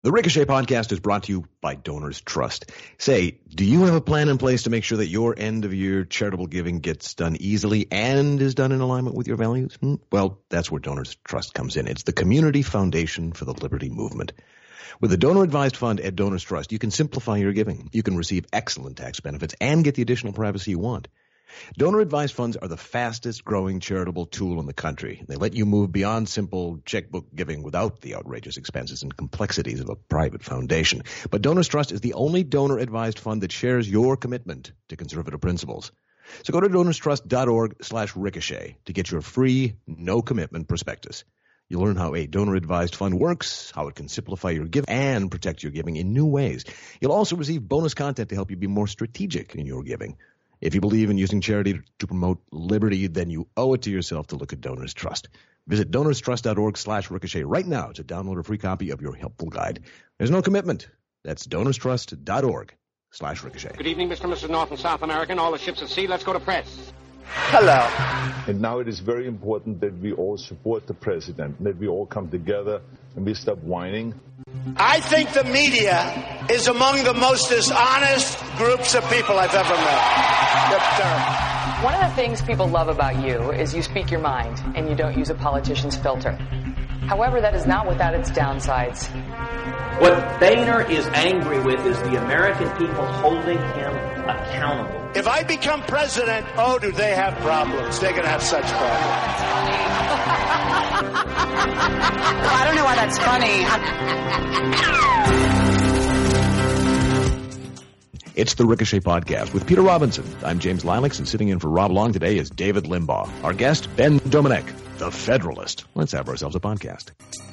The Ricochet Podcast is brought to you by Donors Trust. Say, do you have a plan in place to make sure that your end-of-year charitable giving gets done easily and is done in alignment with your values? Well, that's where Donors Trust comes in. It's the community foundation for the liberty movement. With a donor-advised fund at Donors Trust, you can simplify your giving. You can receive excellent tax benefits and get the additional privacy you want. Donor-advised funds are the fastest-growing charitable tool in the country. They let you move beyond simple checkbook giving without the outrageous expenses and complexities of a private foundation. But Donors Trust is the only donor-advised fund that shares your commitment to conservative principles. So go to donorstrust.org/ricochet to get your free, no-commitment prospectus. You'll learn how a donor-advised fund works, how it can simplify your giving and protect your giving in new ways. You'll also receive bonus content to help you be more strategic in your giving. If you believe in using charity to promote liberty, then you owe it to yourself to look at Donors Trust. Visit donorstrust.org/ricochet right now to download a free copy of your helpful guide. There's no commitment. That's donorstrust.org/ricochet. Good evening, Mr. and Mrs. North and South American. All the ships at sea, let's go to press. Hello. And now it is very important that we all support the president, that we all come together and we stop whining. I think the media is among the most dishonest groups of people I've ever met. One of the things people love about you is you speak your mind and you don't use a politician's filter. However, that is not without its downsides. What Boehner is angry with is the American people holding him accountable. If I become president, oh, do they have problems. They're going to have such problems. Well, I don't know why that's funny. It's the Ricochet Podcast with Peter Robinson. I'm James Lilacs, and sitting in for Rob Long today is David Limbaugh. Our guest, Ben Domenech, the Federalist. Let's have ourselves a podcast.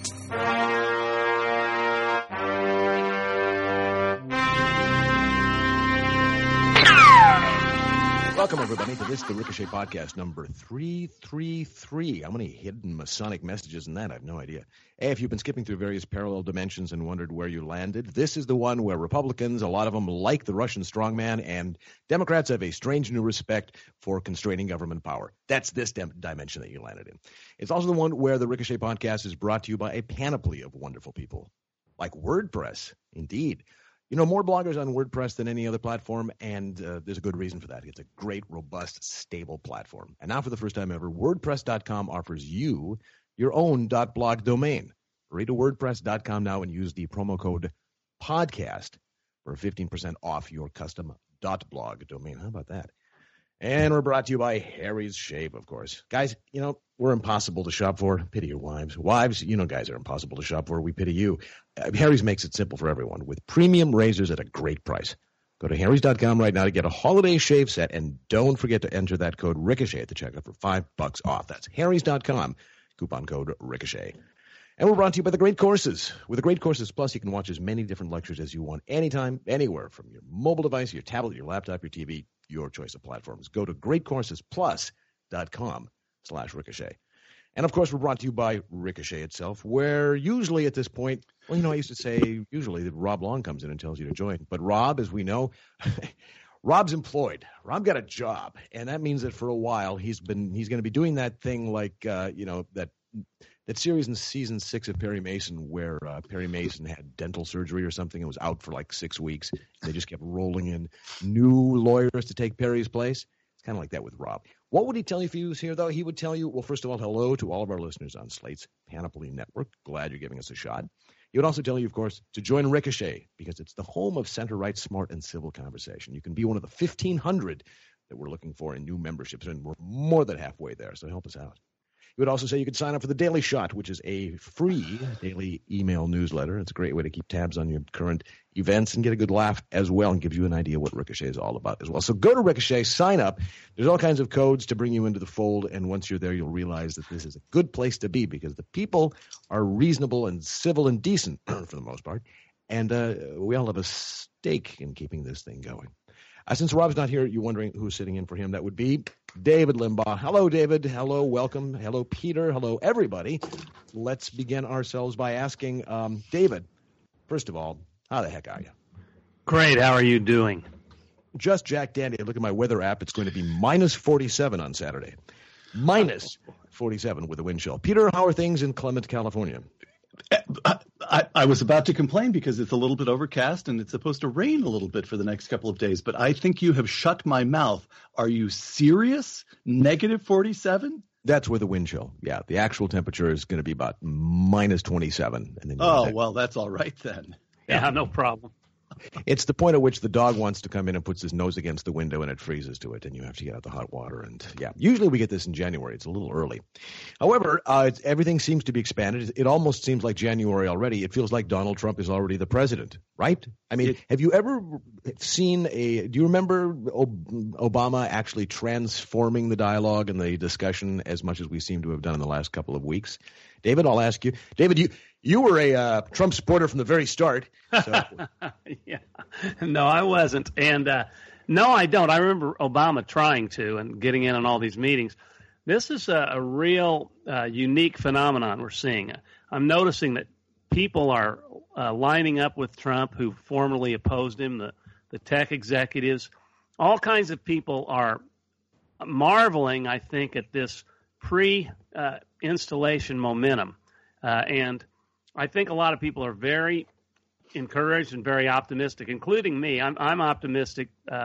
Welcome, everybody, to this, the Ricochet Podcast, number 333. How many hidden Masonic messages in that? I have no idea. Hey, if you've been skipping through various parallel dimensions and wondered where you landed, this is the one where Republicans, a lot of them like the Russian strongman, and Democrats have a strange new respect for constraining government power. That's this dimension that you landed in. It's also the one where the Ricochet Podcast is brought to you by a panoply of wonderful people, like WordPress, indeed. You know, more bloggers on WordPress than any other platform, and there's a good reason for that. It's a great, robust, stable platform. And now for the first time ever, WordPress.com offers you your own .blog domain. Hurry to WordPress.com now and use the promo code PODCAST for 15% off your custom .blog domain. How about that? And we're brought to you by Harry's Shave, of course. Guys, you know, we're impossible to shop for. Pity your wives. Wives, you know, guys are impossible to shop for. We pity you. Harry's makes it simple for everyone with premium razors at a great price. Go to harrys.com right now to get a holiday shave set, and don't forget to enter that code Ricochet at the checkout for $5 off. That's harrys.com, coupon code Ricochet. And we're brought to you by The Great Courses. With The Great Courses Plus, you can watch as many different lectures as you want, anytime, anywhere, from your mobile device, your tablet, your laptop, your TV, your choice of platforms. Go to greatcoursesplus.com/Ricochet. And, of course, we're brought to you by Ricochet itself, where usually at this point, well, you know, I used to say usually that Rob Long comes in and tells you to join. But Rob, as we know, Rob's employed. Rob got a job, and that means that for a while he's going to be doing that thing like, you know, that series in season 6 of Perry Mason where Perry Mason had dental surgery or something and was out for like 6 weeks. They just kept rolling in new lawyers to take Perry's place. It's kind of like that with Rob. What would he tell you if he was here, though? He would tell you, well, first of all, hello to all of our listeners on Slate's Panoply Network. Glad you're giving us a shot. He would also tell you, of course, to join Ricochet because it's the home of center-right, smart, and civil conversation. You can be one of the 1,500 that we're looking for in new memberships, and we're more than halfway there, so help us out. He would also say you could sign up for the Daily Shot, which is a free daily email newsletter. It's a great way to keep tabs on your current events and get a good laugh as well and gives you an idea what Ricochet is all about as well. So go to Ricochet, sign up. There's all kinds of codes to bring you into the fold, and once you're there, you'll realize that this is a good place to be because the people are reasonable and civil and decent for the most part, and we all have a stake in keeping this thing going. Since Rob's not here, you're wondering who's sitting in for him. That would be David Limbaugh. Hello, David. Hello, welcome. Hello, Peter. Hello, everybody. Let's begin ourselves by asking David, first of all, how the heck are you? Great. How are you doing? Just Jack Dandy. Look at my weather app. It's going to be minus 47 on Saturday. Minus 47 with a wind chill. Peter, how are things in Clement, California? I was about to complain because it's a little bit overcast and it's supposed to rain a little bit for the next couple of days, but I think you have shut my mouth. Are you serious? Negative 47? That's with the wind chill. Yeah, the actual temperature is going to be about minus 27. And then well, that's all right then. Yeah, no problem. It's the point at which the dog wants to come in and puts his nose against the window and it freezes to it, and you have to get out the hot water. And yeah, usually we get this in January. It's a little early. However, everything seems to be expanded. It almost seems like January already. It feels like Donald Trump is already the president, right? I mean, have you ever seen do you remember Obama actually transforming the dialogue and the discussion as much as we seem to have done in the last couple of weeks? David, I'll ask you. David, you were a Trump supporter from the very start. So. Yeah. No, I wasn't. And no, I don't. I remember Obama trying to and getting in on all these meetings. This is a real unique phenomenon we're seeing. I'm noticing that people are lining up with Trump who formerly opposed him, the tech executives. All kinds of people are marveling, I think, at this pre-installation momentum. And I think a lot of people are very encouraged and very optimistic, including me. I'm optimistic,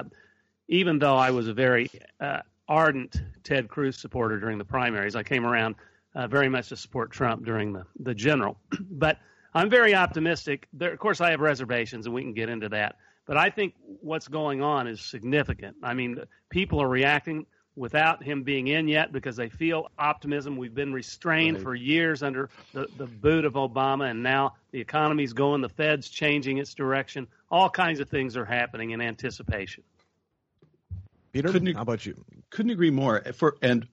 even though I was a very ardent Ted Cruz supporter during the primaries. I came around very much to support Trump during the general. But I'm very optimistic. Of course, I have reservations, and we can get into that. But I think what's going on is significant. I mean, people are reacting without him being in yet because they feel optimism. We've been restrained for years under the boot of Obama, and now the economy's going, the Fed's changing its direction. All kinds of things are happening in anticipation. Peter, how about you? Couldn't agree more. And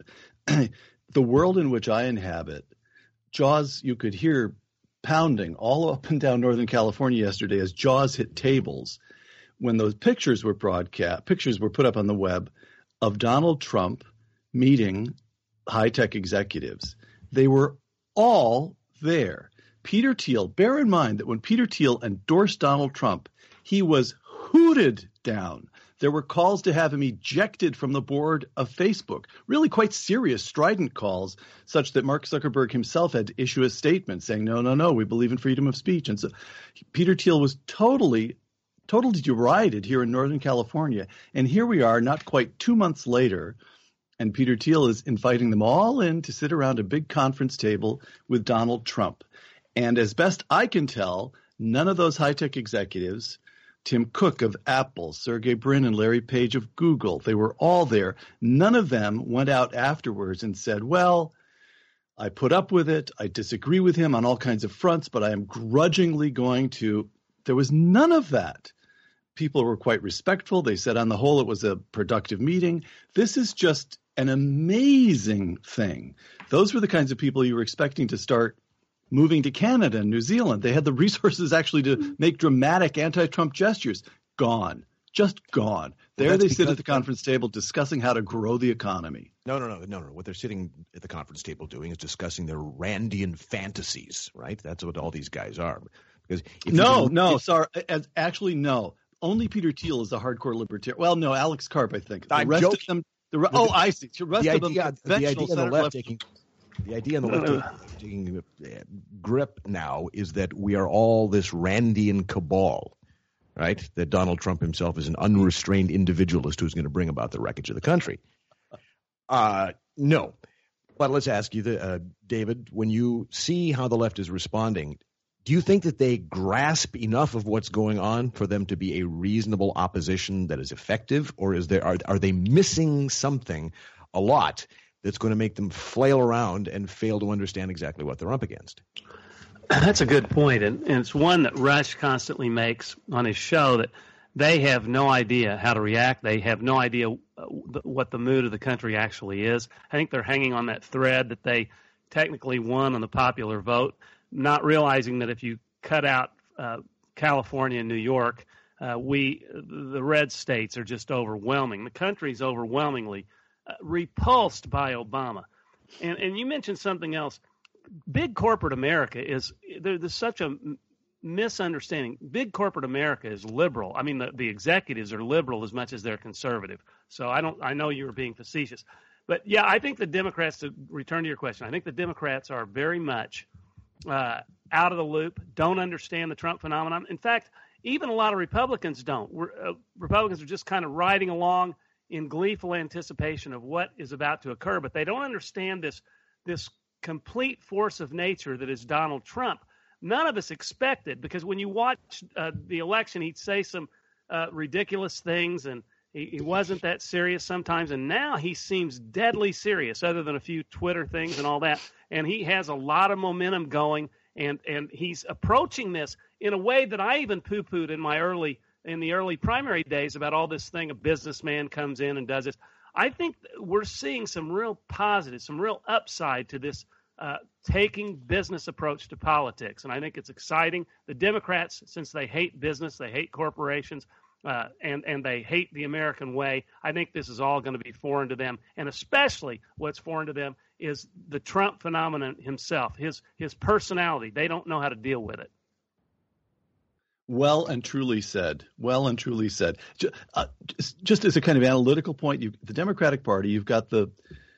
the world in which I inhabit, Jaws, you could hear pounding all up and down Northern California yesterday as Jaws hit tables when those pictures were put up on the web of Donald Trump meeting high-tech executives. They were all there. Peter Thiel, bear in mind that when Peter Thiel endorsed Donald Trump, he was hooted down. There were calls to have him ejected from the board of Facebook, really quite serious, strident calls, such that Mark Zuckerberg himself had to issue a statement saying, no, we believe in freedom of speech. And so Peter Thiel was totally derided here in Northern California. And here we are not quite 2 months later, and Peter Thiel is inviting them all in to sit around a big conference table with Donald Trump. And as best I can tell, none of those high-tech executives, Tim Cook of Apple, Sergey Brin and Larry Page of Google, they were all there. None of them went out afterwards and said, well, I put up with it. I disagree with him on all kinds of fronts, but I am grudgingly going to. There was none of that. People were quite respectful. They said on the whole it was a productive meeting. This is just an amazing thing. Those were the kinds of people you were expecting to start moving to Canada and New Zealand. They had the resources actually to make dramatic anti-Trump gestures. Gone. Just gone. There they sit at the conference table discussing how to grow the economy. No. What they're sitting at the conference table doing is discussing their Randian fantasies, right? That's what all these guys are. Because actually, no. Only Peter Thiel is a hardcore libertarian. Well, no, Alex Karp, I think. The rest of them. I see. The rest of them, the idea on the left taking grip now is that we are all this Randian cabal, right? That Donald Trump himself is an unrestrained individualist who's going to bring about the wreckage of the country. No. But let's ask you, David, when you see how the left is responding, do you think that they grasp enough of what's going on for them to be a reasonable opposition that is effective, or are they missing something a lot that's going to make them flail around and fail to understand exactly what they're up against? That's a good point, and it's one that Rush constantly makes on his show, that they have no idea how to react. They have no idea what the mood of the country actually is. I think they're hanging on that thread that they technically won on the popular vote, not realizing that if you cut out California and New York, the red states are just overwhelming. The country's overwhelmingly repulsed by Obama. And you mentioned something else. Big corporate America there's such a misunderstanding. Big corporate America is liberal. I mean, the executives are liberal as much as they're conservative. So I know you were being facetious. But yeah, I think the Democrats, to return to your question, I think the Democrats are very much out of the loop, don't understand the Trump phenomenon. In fact, even a lot of Republicans don't. Republicans are just kind of riding along in gleeful anticipation of what is about to occur, but they don't understand this complete force of nature that is Donald Trump. None of us expected, because when you watch the election, he'd say some ridiculous things, and he wasn't that serious sometimes, and now he seems deadly serious, other than a few Twitter things and all that, and he has a lot of momentum going, and he's approaching this in a way that I even poo-pooed in the early primary days about all this thing, a businessman comes in and does this. I think we're seeing some real positives, some real upside to this taking business approach to politics, and I think it's exciting. The Democrats, since they hate business, they hate corporations, and they hate the American way, I think this is all going to be foreign to them, and especially what's foreign to them is the Trump phenomenon himself, his personality. They don't know how to deal with it. Well and truly said. Well and truly said. Just as a kind of analytical point, the Democratic Party, you've got the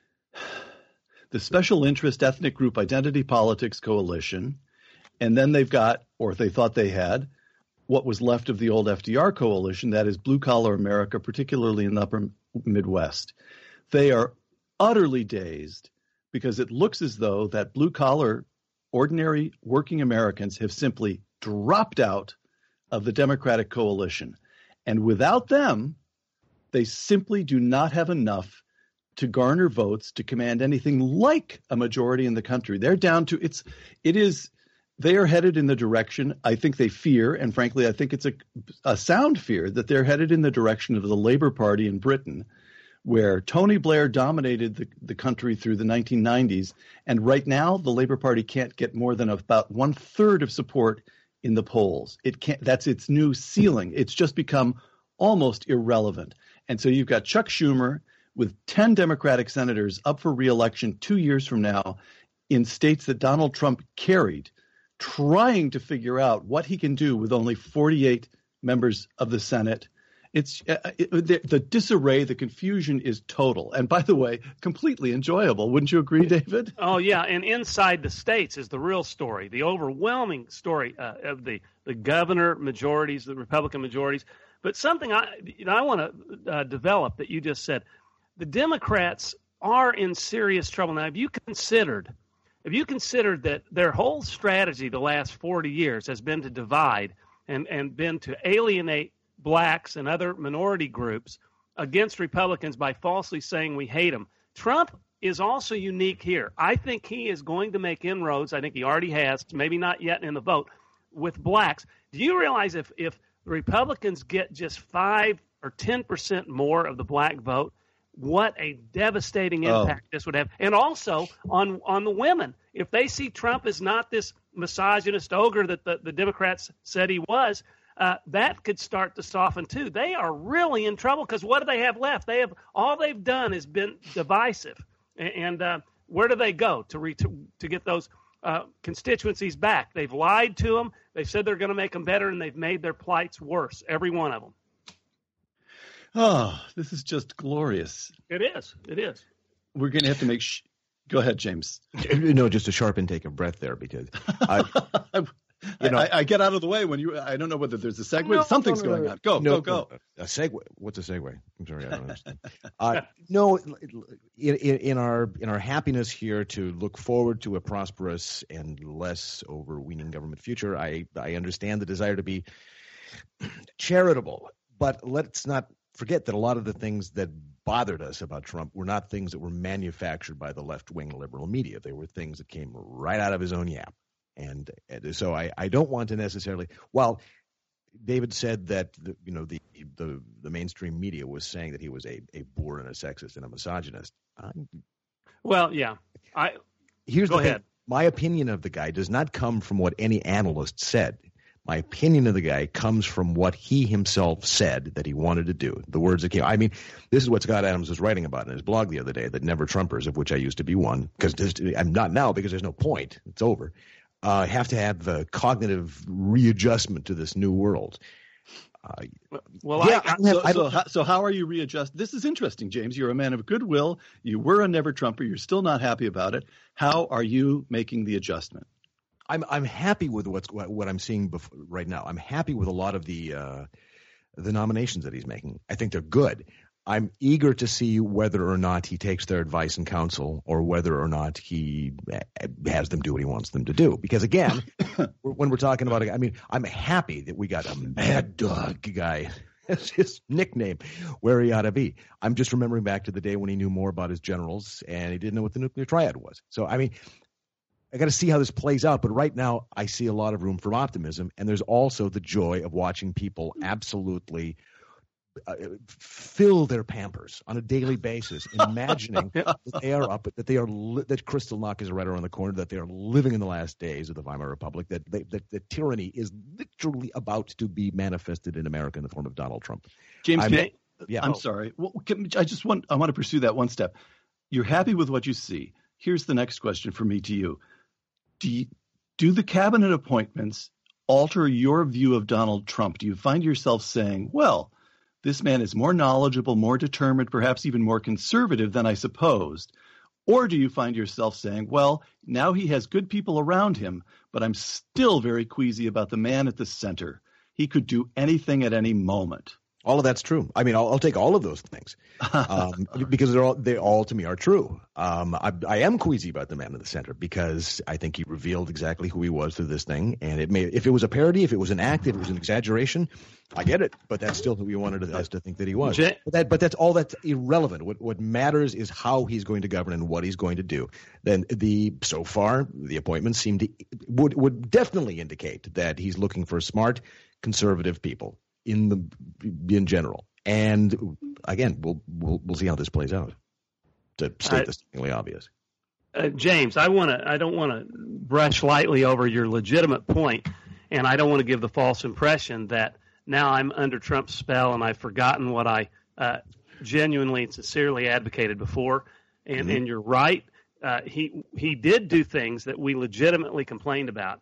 Special Interest Ethnic Group Identity Politics Coalition, and then they've got, or they thought they had, what was left of the old FDR coalition, that is blue-collar America, particularly in the upper Midwest. They are utterly dazed because it looks as though that blue-collar, ordinary working Americans have simply dropped out of the Democratic coalition. And without them, they simply do not have enough to garner votes to command anything like a majority in the country. They're down to they are headed in the direction, I think they fear, and frankly, I think it's a sound fear, that they're headed in the direction of the Labour Party in Britain, where Tony Blair dominated the country through the 1990s. And right now, the Labour Party can't get more than about 1/3 of support in the polls. That's its new ceiling. It's just become almost irrelevant. And so you've got Chuck Schumer with 10 Democratic senators up for re-election 2 years from now in states that Donald Trump carried, trying to figure out what he can do with only 48 members of the Senate. It's the disarray, the confusion is total. And by the way, completely enjoyable. Wouldn't you agree, David? Oh, yeah. And inside the states is the real story, the overwhelming story of the governor majorities, the Republican majorities. But something I want to develop that you just said, the Democrats are in serious trouble. Now, have you considered that their whole strategy the last 40 years has been to divide and been to alienate blacks and other minority groups against Republicans by falsely saying we hate them? Trump is also unique here. I think he is going to make inroads. I think he already has, maybe not yet in the vote, with blacks. Do you realize if Republicans get just 5 or 10% more of the black vote, what a devastating impact this would have. And also on the women. If they see Trump as not this misogynist ogre that the Democrats said he was, that could start to soften too. They are really in trouble because what do they have left? All they've done has been divisive. And where do they go to get those constituencies back? They've lied to them. They've said they're going to make them better, and they've made their plights worse, every one of them. Oh, this is just glorious. It is. We're going to have to make go ahead, James. No, just a sharp intake of breath there, because I get out of the way when I don't know whether there's a segue. Something's going on. Go. A segue. What's a segue? I'm sorry, I don't understand. No, in our happiness here to look forward to a prosperous and less overweening government future, I understand the desire to be charitable, but let's not forget that a lot of the things that bothered us about Trump were not things that were manufactured by the left-wing liberal media. They were things that came right out of his own yap. And so I don't want to necessarily – while David said that the mainstream media was saying that he was a boor and a sexist and a misogynist. Well, yeah. Here's Go the thing. ahead. My opinion of the guy does not come from what any analyst said. My opinion of the guy comes from what he himself said that he wanted to do. The words that came. I mean, this is what Scott Adams was writing about in his blog the other day, that Never Trumpers, of which I used to be one, because I'm not now because there's no point. It's over. Have to have the cognitive readjustment to this new world. So how are you readjust? This is interesting, James. You're a man of goodwill. You were a Never Trumper. You're still not happy about it. How are you making the adjustment? I'm happy with what I'm seeing right now. I'm happy with a lot of the nominations that he's making. I think they're good. I'm eager to see whether or not he takes their advice and counsel, or whether or not he has them do what he wants them to do. Because again, when we're talking about it, I mean, I'm happy that we got a Mad Dog guy. That's his nickname, where he ought to be. I'm just remembering back to the day when he knew more about his generals and he didn't know what the nuclear triad was. So, I mean, I got to see how this plays out. But right now, I see a lot of room for optimism. And there's also the joy of watching people absolutely fill their Pampers on a daily basis, imagining that they are up, that they are that Kristallnacht is right around the corner, that they are living in the last days of the Weimar Republic, that tyranny is literally about to be manifested in America in the form of Donald Trump. James, I'm sorry. Well, I want to pursue that one step. You're happy with what you see. Here's the next question for me to you. Do the cabinet appointments alter your view of Donald Trump? Do you find yourself saying, well, this man is more knowledgeable, more determined, perhaps even more conservative than I supposed? Or do you find yourself saying, well, now he has good people around him, but I'm still very queasy about the man at the center. He could do anything at any moment. All of that's true. I mean, I'll take all of those things because they all to me are true. I am queasy about the man in the center because I think he revealed exactly who he was through this thing. And if it was a parody, if it was an act, if it was an exaggeration, I get it. But that's still who we wanted us to think that he was. But that's all that's irrelevant. What matters is how he's going to govern and what he's going to do. Then so far the appointments would definitely indicate that he's looking for smart, conservative people in general. And again, we'll see how this plays out. To state this thingly obvious. James, I don't want to brush lightly over your legitimate point, and I don't want to give the false impression that now I'm under Trump's spell and I've forgotten what I genuinely and sincerely advocated before. And and you're right, he did do things that we legitimately complained about.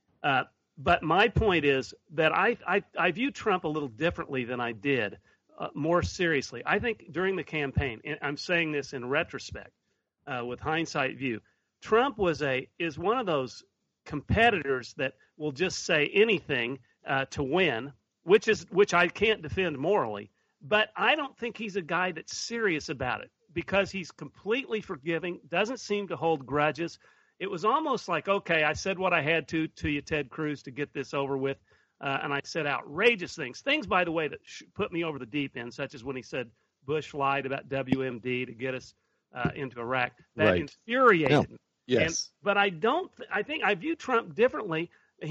But my point is that I view Trump a little differently than I did, more seriously. I think during the campaign, and I'm saying this in retrospect, with hindsight view, Trump is one of those competitors that will just say anything to win, which I can't defend morally. But I don't think he's a guy that's serious about it because he's completely forgiving, doesn't seem to hold grudges. It was almost like, okay, I said what I had to you, Ted Cruz, to get this over with, and I said outrageous things. Things, by the way, that put me over the deep end, such as when he said Bush lied about WMD to get us into Iraq. That infuriated me. Yes. But I think I view Trump differently. I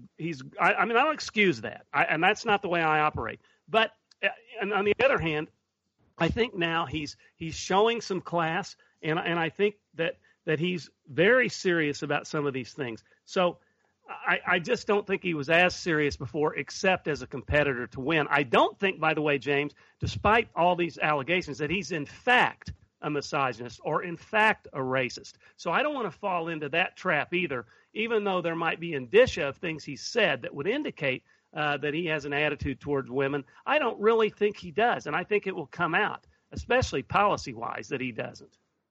don't excuse that, and that's not the way I operate. But and on the other hand, I think now he's showing some class, and I think that he's very serious about some of these things. So I just don't think he was as serious before, except as a competitor to win. I don't think, by the way, James, despite all these allegations, that he's in fact a misogynist or in fact a racist. So I don't want to fall into that trap either, even though there might be indicia of things he said that would indicate that he has an attitude towards women. I don't really think he does, and I think it will come out, especially policy-wise, that he doesn't.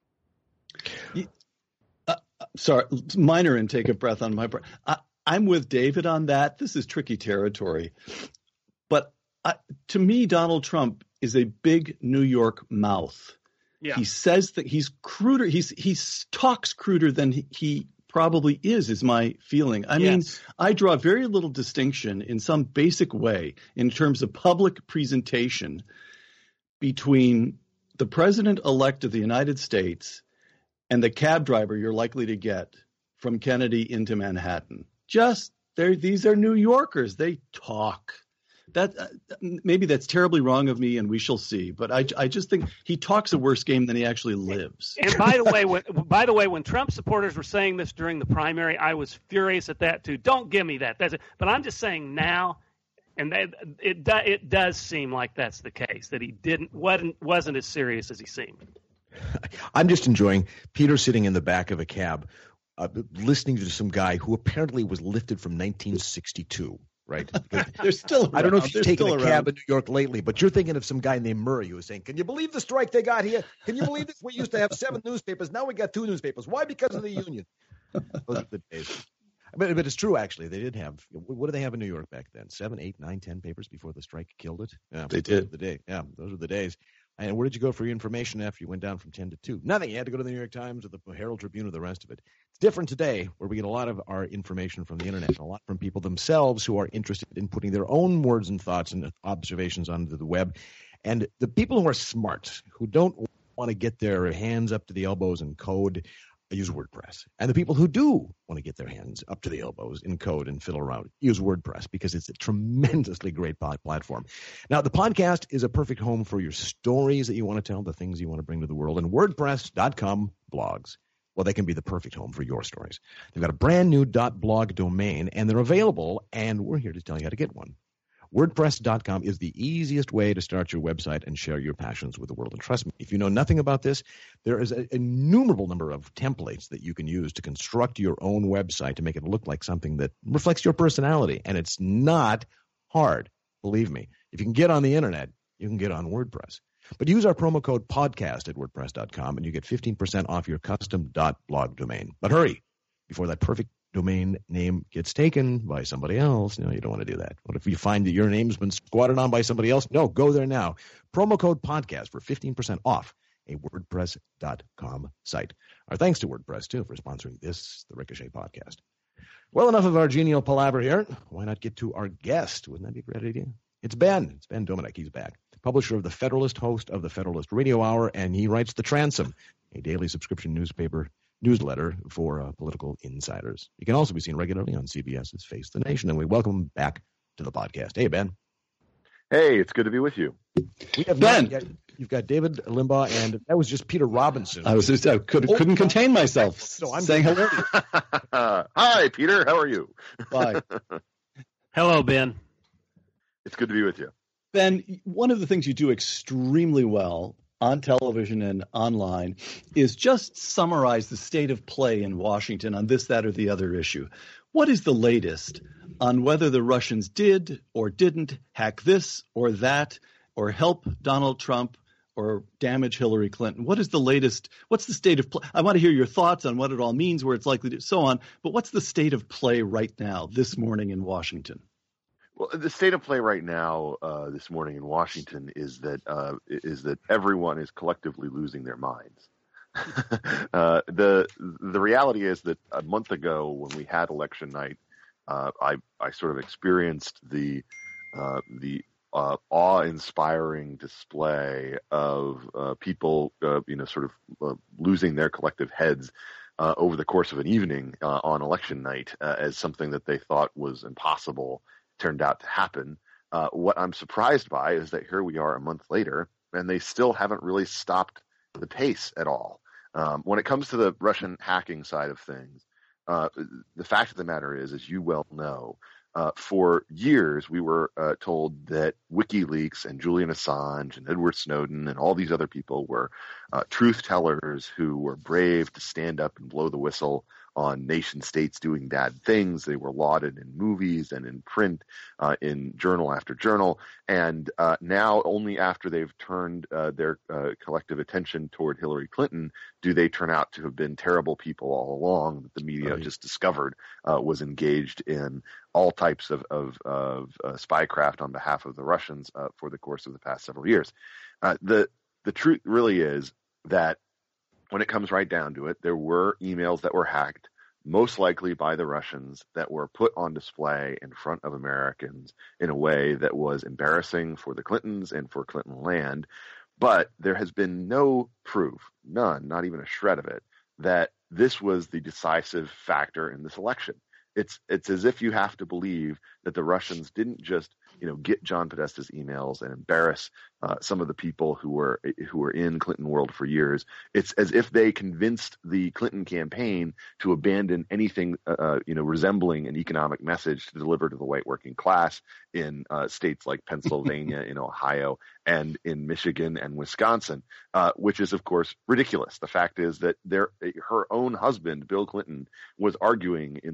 Sorry, minor intake of breath on my part. I'm with David on that. This is tricky territory. But to me, Donald Trump is a big New York mouth. Yeah. He says that he's cruder. He talks cruder than he probably is my feeling. I mean, I draw very little distinction in some basic way in terms of public presentation between the president-elect of the United States and the cab driver you're likely to get from Kennedy into Manhattan. These are New Yorkers. They talk. Maybe that's terribly wrong of me, and we shall see. But I just think he talks a worse game than he actually lives. And by the way, when Trump supporters were saying this during the primary, I was furious at that too. Don't give me that. That's it. But I'm just saying now, and it does seem like that's the case, that he wasn't as serious as he seemed. I'm just enjoying Peter sitting in the back of a cab, listening to some guy who apparently was lifted from 1962. Right? They're still around. I don't know if you've taken a cab in New York lately, but you're thinking of some guy named Murray who was saying, "Can you believe the strike they got here? Can you believe this? We used to have 7 newspapers. Now we got 2 newspapers. Why? Because of the union." Those are the days. But it's true, actually. They did have, what did they have in New York back then? 7, 8, 9, 10 papers before the strike killed it? Yeah, they did. Those were the days. And where did you go for your information after you went down from 10 to 2? Nothing. You had to go to the New York Times or the Herald Tribune or the rest of it. It's different today, where we get a lot of our information from the internet, and a lot from people themselves who are interested in putting their own words and thoughts and observations onto the web. And the people who are smart, who don't want to get their hands up to the elbows in code, use WordPress. And the people who do want to get their hands up to the elbows in code and fiddle around, use WordPress, because it's a tremendously great platform. Now, the podcast is a perfect home for your stories that you want to tell, the things you want to bring to the world. And WordPress.com blogs, well, they can be the perfect home for your stories. They've got a brand new .blog domain, and they're available, and we're here to tell you how to get one. WordPress.com is the easiest way to start your website and share your passions with the world. And trust me, if you know nothing about this, there is an innumerable number of templates that you can use to construct your own website to make it look like something that reflects your personality. And it's not hard, believe me. If you can get on the internet, you can get on WordPress. But use our promo code podcast at WordPress.com and you get 15% off your custom .blog domain. But hurry, before that perfect domain name gets taken by somebody else. No, you don't want to do that. What if you find that your name's been squatted on by somebody else? No, go there now. Promo code podcast for 15% off a WordPress.com site. Our thanks to WordPress, too, for sponsoring this, the Ricochet Podcast. Well, enough of our genial palaver here. Why not get to our guest? Wouldn't that be a great idea? It's Ben. It's Ben Domenech. He's back. Publisher of The Federalist, host of The Federalist Radio Hour, and he writes The Transom, a daily subscription newsletter for political insiders. You can also be seen regularly on CBS's Face the Nation, and we welcome him back to the podcast. Hey, Ben. Hey, it's good to be with you. We have Ben. You've got David Limbaugh, and that was just Peter Robinson. I couldn't contain myself. So I'm saying hello to you. Hi, Peter. How are you? Bye. Hello, Ben. It's good to be with you. Ben, one of the things you do extremely well on television and online is just summarize the state of play in Washington on this, that, or the other issue. What is the latest on whether the Russians did or didn't hack this or that or help Donald Trump or damage Hillary Clinton? What is the latest? What's the state of play? I want to hear your thoughts on what it all means, where it's likely to, so on. But what's the state of play right now, this morning in Washington? Well, the state of play right now, this morning in Washington, is that everyone is collectively losing their minds. The reality is that a month ago, when we had election night, I sort of experienced the awe-inspiring display of people, sort of losing their collective heads over the course of an evening on election night as something that they thought was impossible turned out to happen. What I'm surprised by is that here we are a month later, and they still haven't really stopped the pace at all. When it comes to the Russian hacking side of things, the fact of the matter is, as you well know, for years we were told that WikiLeaks and Julian Assange and Edward Snowden and all these other people were truth tellers who were brave to stand up and blow the whistle on nation states doing bad things. They were lauded in movies and in print, in journal after journal. And now only after they've turned their collective attention toward Hillary Clinton do they turn out to have been terrible people all along that the media just discovered was engaged in all types of spycraft on behalf of the Russians for the course of the past several years. The truth really is that when it comes right down to it, there were emails that were hacked, most likely by the Russians, that were put on display in front of Americans in a way that was embarrassing for the Clintons and for Clinton land. But there has been no proof, none, not even a shred of it, that this was the decisive factor in this election. It's as if you have to believe that the Russians didn't just get John Podesta's emails and embarrass some of the people who were in Clinton world for years. It's as if they convinced the Clinton campaign to abandon anything resembling an economic message to deliver to the white working class in states like Pennsylvania, in Ohio, and in Michigan and Wisconsin, which is of course ridiculous. The fact is that her own husband, Bill Clinton, was arguing in the waning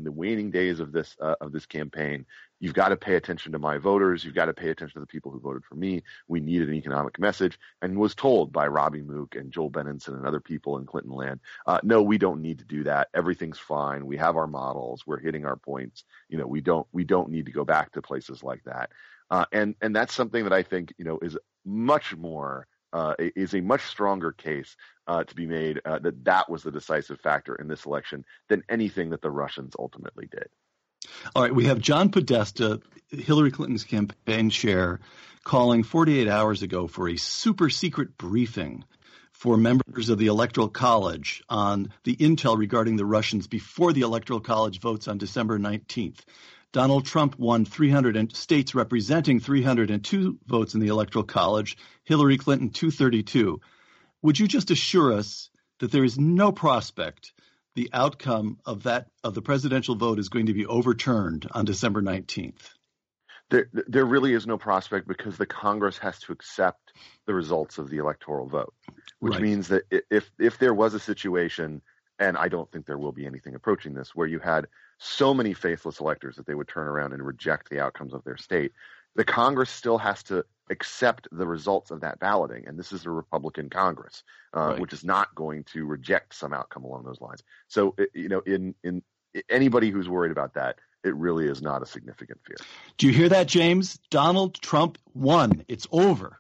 opening days of this campaign, you've got to pay attention to my voters. You've got to pay attention to the people who voted for me. We needed an economic message, and was told by Robbie Mook and Joel Benenson and other people in Clinton land, no, we don't need to do that. Everything's fine. We have our models. We're hitting our points. We don't need to go back to places like that. And that's something that I think, is much more is a much stronger case to be made that was the decisive factor in this election than anything that the Russians ultimately did. All right, we have John Podesta, Hillary Clinton's campaign chair, calling 48 hours ago for a super secret briefing for members of the Electoral College on the intel regarding the Russians before the Electoral College votes on December 19th. Donald Trump won 300 states representing 302 votes in the Electoral College, Hillary Clinton 232. Would you just assure us that there is no prospect the outcome of the presidential vote is going to be overturned on December 19th? There really is no prospect, because the Congress has to accept the results of the electoral vote, which means that if there was a situation, and I don't think there will be anything approaching this, where you had so many faithless electors that they would turn around and reject the outcomes of their state, the Congress still has to accept the results of that balloting. And this is a Republican Congress, which is not going to reject some outcome along those lines. So, in anybody who's worried about that, it really is not a significant fear. Do you hear that, James? Donald Trump won. It's over.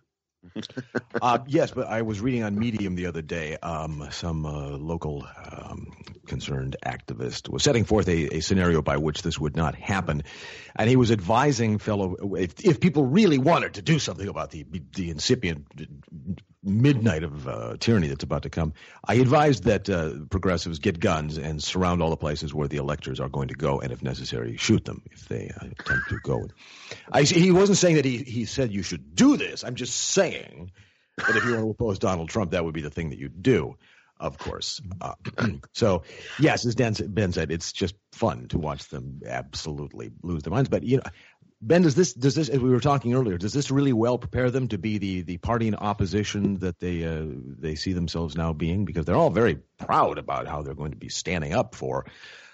Yes, but I was reading on Medium the other day, some local concerned activist was setting forth a scenario by which this would not happen. And he was advising if people really wanted to do something about the incipient midnight of tyranny that's about to come, I advised that progressives get guns and surround all the places where the electors are going to go, and if necessary, shoot them if they attempt to go. He wasn't saying that he said you should do this. I'm just saying that if you want to oppose Donald Trump, that would be the thing that you do, of course. So, yes, as Ben said, it's just fun to watch them absolutely lose their minds. But, Ben, does this, as we were talking earlier, does this really well prepare them to be the party in opposition that they see themselves now being? Because they're all very proud about how they're going to be standing up for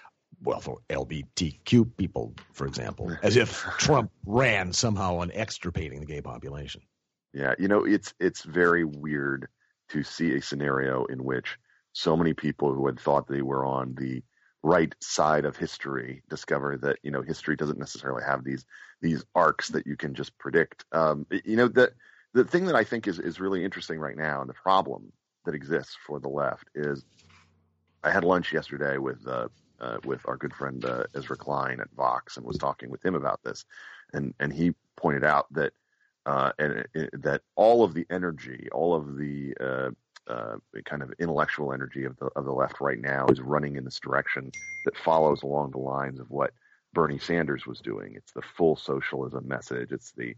LGBTQ people, for example, as if Trump ran somehow on extirpating the gay population. Yeah, it's very weird to see a scenario in which so many people who had thought they were on the right side of history discover that history doesn't necessarily have these arcs that you can just predict. The thing that I think is really interesting right now, and the problem that exists for the left, is I had lunch yesterday with our good friend Ezra Klein at Vox, and was talking with him about this, and he pointed out that that all of the energy, all of the kind of intellectual energy of the left right now is running in this direction that follows along the lines of what Bernie Sanders was doing. It's the full socialism message. It's the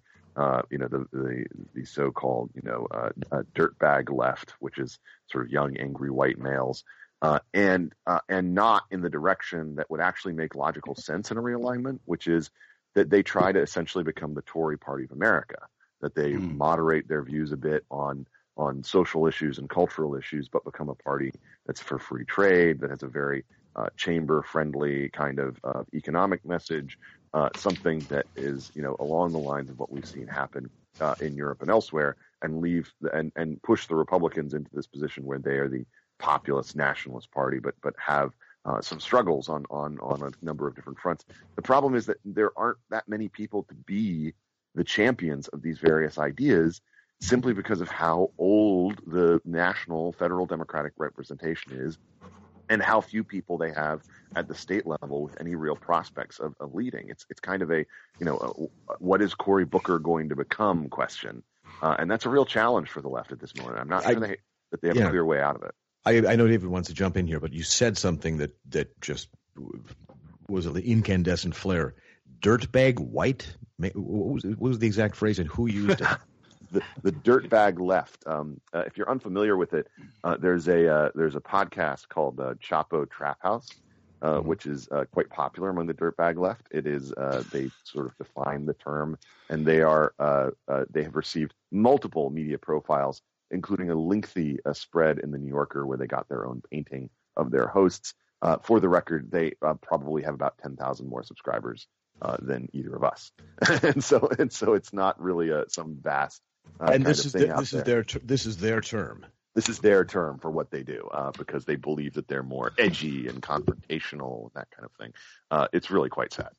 so-called dirtbag left, which is sort of young, angry white males, and not in the direction that would actually make logical sense in a realignment, which is that they try to essentially become the Tory Party of America, that they moderate their views a bit on social issues and cultural issues, but become a party that's for free trade, that has a very chamber-friendly kind of economic message, something that is, along the lines of what we've seen happen in Europe and elsewhere, and push the Republicans into this position where they are the populist nationalist party, but have some struggles on a number of different fronts. The problem is that there aren't that many people to be the champions of these various ideas, simply because of how old the national federal Democratic representation is, and how few people they have at the state level with any real prospects of leading. It's kind of a what is Cory Booker going to become question, and that's a real challenge for the left at this moment. I'm not sure that they have a clear way out of it. I know David wants to jump in here, but you said something that just was an incandescent flare. Dirtbag white? What was the exact phrase, and who used it? The dirtbag left. If you're unfamiliar with it, there's a podcast called Chapo Trap House, which is quite popular among the dirtbag left. It is they sort of define the term, and they have received multiple media profiles, including a lengthy spread in the New Yorker where they got their own painting of their hosts. For the record, they probably have about 10,000 more subscribers than either of us, and so it's not really some vast. And this is their term. This is their term for what they do because they believe that they're more edgy and confrontational and that kind of thing. It's really quite sad.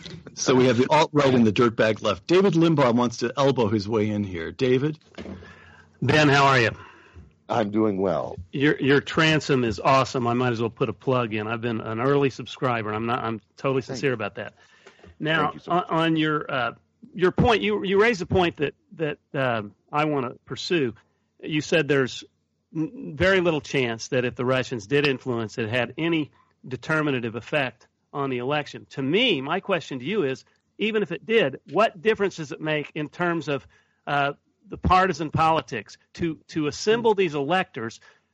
So we have the alt-right and the dirtbag left. David Limbaugh wants to elbow his way in here. David? Ben, how are you? I'm doing well. Your transom is awesome. I might as well put a plug in. I've been an early subscriber. I'm totally sincere about that. Now, on your point, you raised a point that I want to pursue. You said there's very little chance that if the Russians did influence it had any determinative effect on the election. To me, my question to you is, even if it did, what difference does it make in terms of the partisan politics? To assemble these electors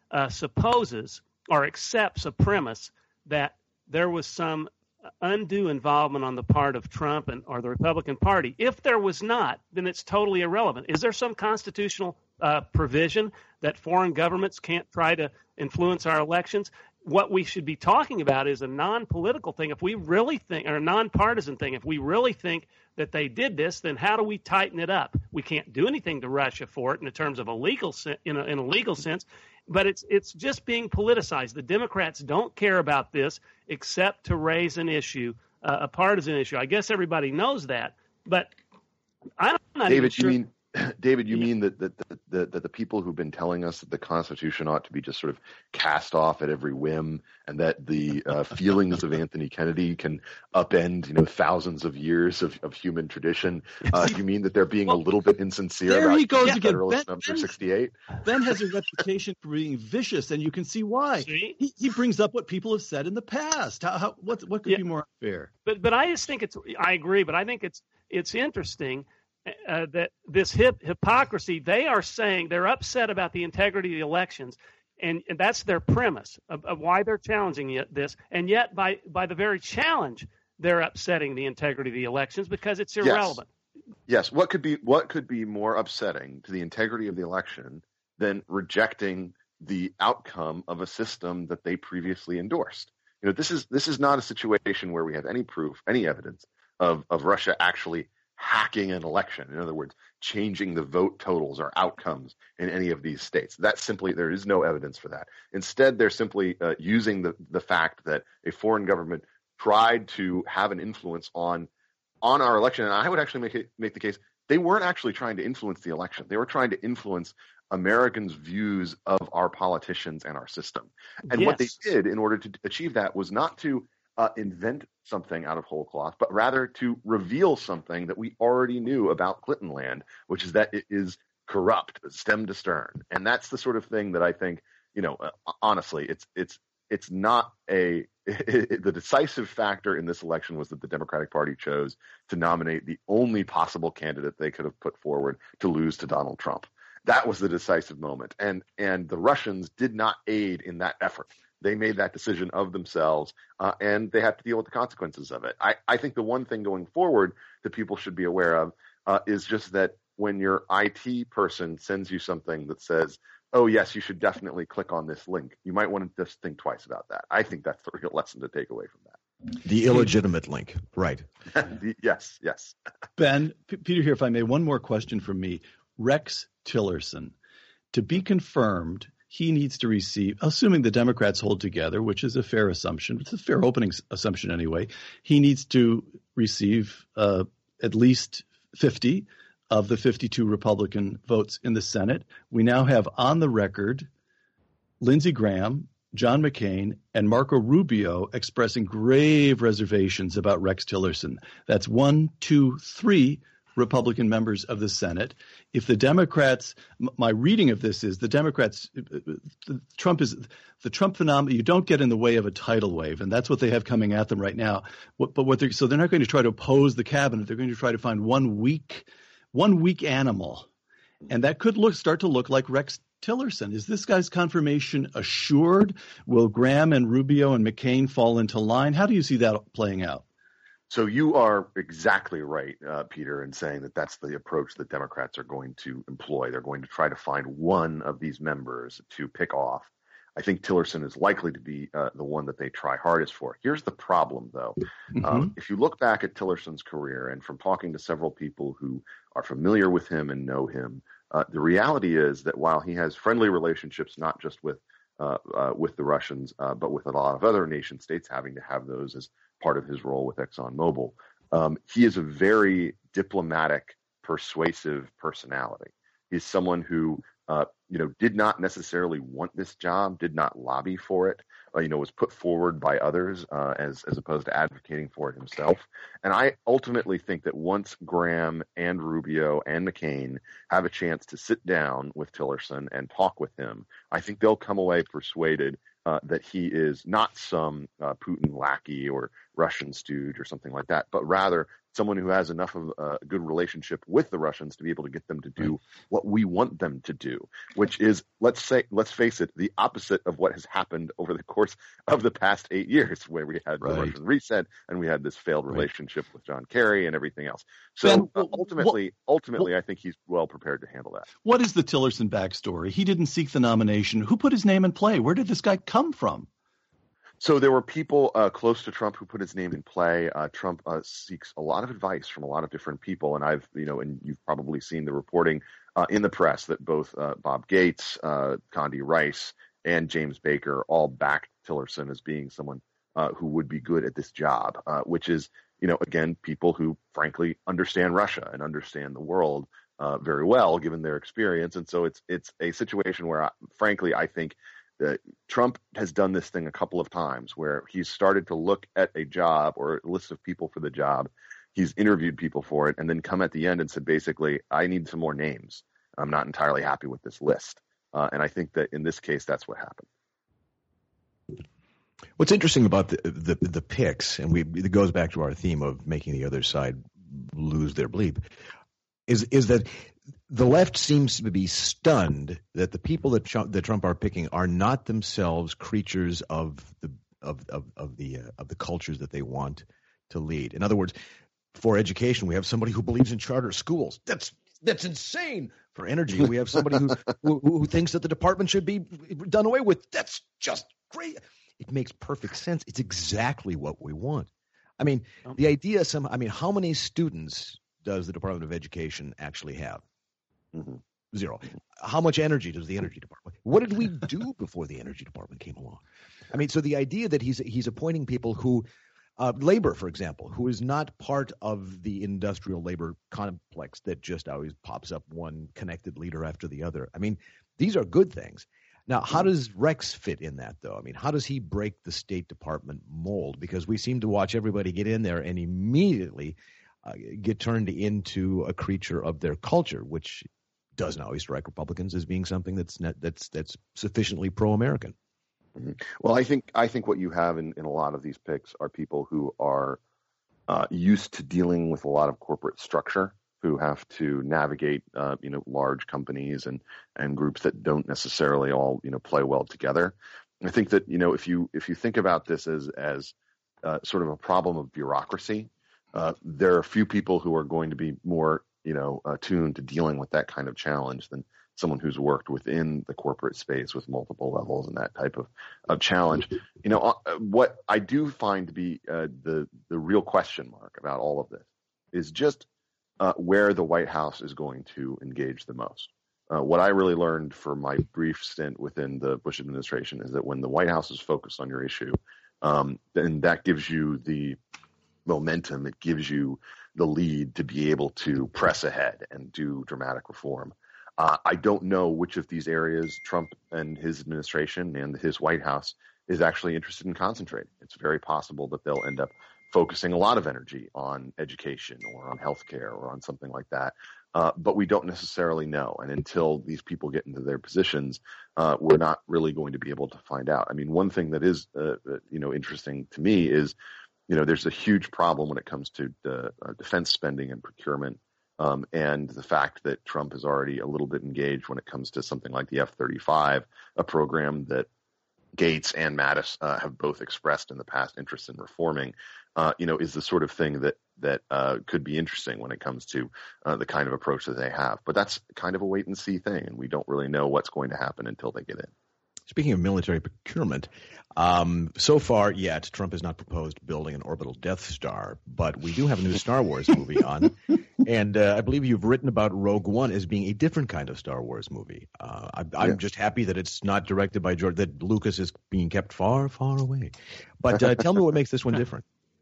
supposes or accepts a premise that there was some undue involvement on the part of Trump or the Republican Party. If there was not, then it's totally irrelevant. Is there some constitutional provision that foreign governments can't try to influence our elections? What we should be talking about is a non-political thing. If we really think, or a non-partisan thing, if we really think that they did this, then how do we tighten it up? We can't do anything to Russia for it in terms of a legal in a legal sense, but it's just being politicized. The Democrats don't care about this except to raise an issue, a partisan issue. I guess everybody knows that, but I'm not even sure. David, you mean that the people who've been telling us that the Constitution ought to be just sort of cast off at every whim, and that the feelings of Anthony Kennedy can upend, thousands of years of human tradition? You mean that they're being a little bit insincere there about he goes again. Federalist number 68? Ben has a reputation for being vicious, and you can see why. He brings up what people have said in the past. What could be more unfair? But I just think I agree, but I think it's interesting. That this hypocrisy, they are saying they're upset about the integrity of the elections, and that's their premise of why they're challenging this. And yet, by the very challenge, they're upsetting the integrity of the elections because it's irrelevant. Yes. What could be more upsetting to the integrity of the election than rejecting the outcome of a system that they previously endorsed? This is not a situation where we have any proof, any evidence of Russia actually hacking an election. In other words, changing the vote totals or outcomes in any of these states. There is no evidence for that. Instead, they're simply using the fact that a foreign government tried to have an influence on our election. And I would actually make the case they weren't actually trying to influence the election. They were trying to influence Americans' views of our politicians and our system. And what they did in order to achieve that was not to invent something out of whole cloth, but rather to reveal something that we already knew about Clinton land, which is that it is corrupt, stem to stern. And that's the sort of thing that I think, honestly, it's not the decisive factor in this election was that the Democratic Party chose to nominate the only possible candidate they could have put forward to lose to Donald Trump. That was the decisive moment. And the Russians did not aid in that effort. They made that decision of themselves, and they have to deal with the consequences of it. I think the one thing going forward that people should be aware of is just that when your IT person sends you something that says, oh, yes, you should definitely click on this link, you might want to just think twice about that. I think that's the real lesson to take away from that. The illegitimate link, right. Yes. Ben, Peter here, if I may, one more question from me. Rex Tillerson, to be confirmed, he needs to receive, assuming the Democrats hold together, which is a fair assumption, it's a fair opening assumption anyway, he needs to receive at least 50 of the 52 Republican votes in the Senate. We now have on the record Lindsey Graham, John McCain, and Marco Rubio expressing grave reservations about Rex Tillerson. That's 1, 2, 3 Republican members of the Senate. If the Democrats, my reading of this is the Democrats, the Trump phenomenon, you don't get in the way of a tidal wave, and that's what they have coming at them right now. So they're not going to try to oppose the cabinet. They're going to try to find one weak animal, and that could start to look like Rex Tillerson. Is this guy's confirmation assured? Will Graham and Rubio and McCain fall into line? How do you see that playing out? So you are exactly right, Peter, in saying that that's the approach that Democrats are going to employ. They're going to try to find one of these members to pick off. I think Tillerson is likely to be the one that they try hardest for. Here's the problem, though. If you look back at Tillerson's career, and from talking to several people who are familiar with him and know him, the reality is that while he has friendly relationships, not just with the Russians, but with a lot of other nation states, having to have those as part of his role with ExxonMobil, he is a very diplomatic, persuasive personality. He's someone who, did not necessarily want this job, did not lobby for it, was put forward by others as opposed to advocating for it himself. And I ultimately think that once Graham and Rubio and McCain have a chance to sit down with Tillerson and talk with him, I think they'll come away persuaded that he is not some Putin lackey or Russian stooge or something like that, but rather someone who has enough of a good relationship with the Russians to be able to get them to do what we want them to do, which is, let's face it, the opposite of what has happened over the course of the past 8 years, where we had the Russian reset and we had this failed relationship with John Kerry and everything else. So Ben, ultimately, I think he's well prepared to handle that. What is the Tillerson backstory? He didn't seek the nomination. Who put his name in play? Where did this guy come from? So there were people close to Trump who put his name in play. Trump seeks a lot of advice from a lot of different people, and and you've probably seen the reporting in the press that both Bob Gates, Condi Rice, and James Baker all backed Tillerson as being someone who would be good at this job, which is, again, people who frankly understand Russia and understand the world very well, given their experience. And so it's a situation where, frankly, I think Trump has done this thing a couple of times where he's started to look at a job or a list of people for the job. He's interviewed people for it and then come at the end and said, basically, I need some more names. I'm not entirely happy with this list. And I think that in this case, that's what happened. What's interesting about the picks, and it goes back to our theme of making the other side lose their bleep, is that the left seems to be stunned that the people that Trump are picking are not themselves creatures of the cultures that they want to lead. In other words, for education, we have somebody who believes in charter schools. That's insane. For energy, we have somebody who thinks that the department should be done away with. That's just great. It makes perfect sense. It's exactly what we want. I mean, the idea. How many students does the Department of Education actually have? Mm-hmm. 0. How much energy does the Energy Department? What did we do before the Energy Department came along? I mean, so the idea that he's appointing people who, labor, for example, who is not part of the industrial labor complex that just always pops up one connected leader after the other. I mean, these are good things. Now, how does Rex fit in that, though? I mean, how does he break the State Department mold? Because we seem to watch everybody get in there and immediately get turned into a creature of their culture, which doesn't always strike Republicans as being something that's sufficiently pro-American. Mm-hmm. Well, I think what you have in a lot of these picks are people who are used to dealing with a lot of corporate structure, who have to navigate large companies and groups that don't necessarily all play well together. I think that if you think about this as sort of a problem of bureaucracy, there are a few people who are going to be more attuned to dealing with that kind of challenge than someone who's worked within the corporate space with multiple levels and that type of challenge. What I do find to be the real question mark about all of this is just where the White House is going to engage the most. What I really learned from my brief stint within the Bush administration is that when the White House is focused on your issue, then that gives you the momentum, it gives you the lead to be able to press ahead and do dramatic reform. I don't know which of these areas Trump and his administration and his White House is actually interested in concentrating. It's very possible that they'll end up focusing a lot of energy on education or on healthcare or on something like that. But we don't necessarily know. And until these people get into their positions, we're not really going to be able to find out. I mean, one thing that is, interesting to me is, there's a huge problem when it comes to defense spending and procurement. And the fact that Trump is already a little bit engaged when it comes to something like the F-35, a program that Gates and Mattis have both expressed in the past interest in reforming, is the sort of thing that could be interesting when it comes to the kind of approach that they have. But that's kind of a wait and see thing, and we don't really know what's going to happen until they get in. Speaking of military procurement, so far yet, Trump has not proposed building an orbital Death Star, but we do have a new Star Wars movie on. And I believe you've written about Rogue One as being a different kind of Star Wars movie. I'm just happy that it's not directed by George, that Lucas is being kept far, far away. But tell me what makes this one different.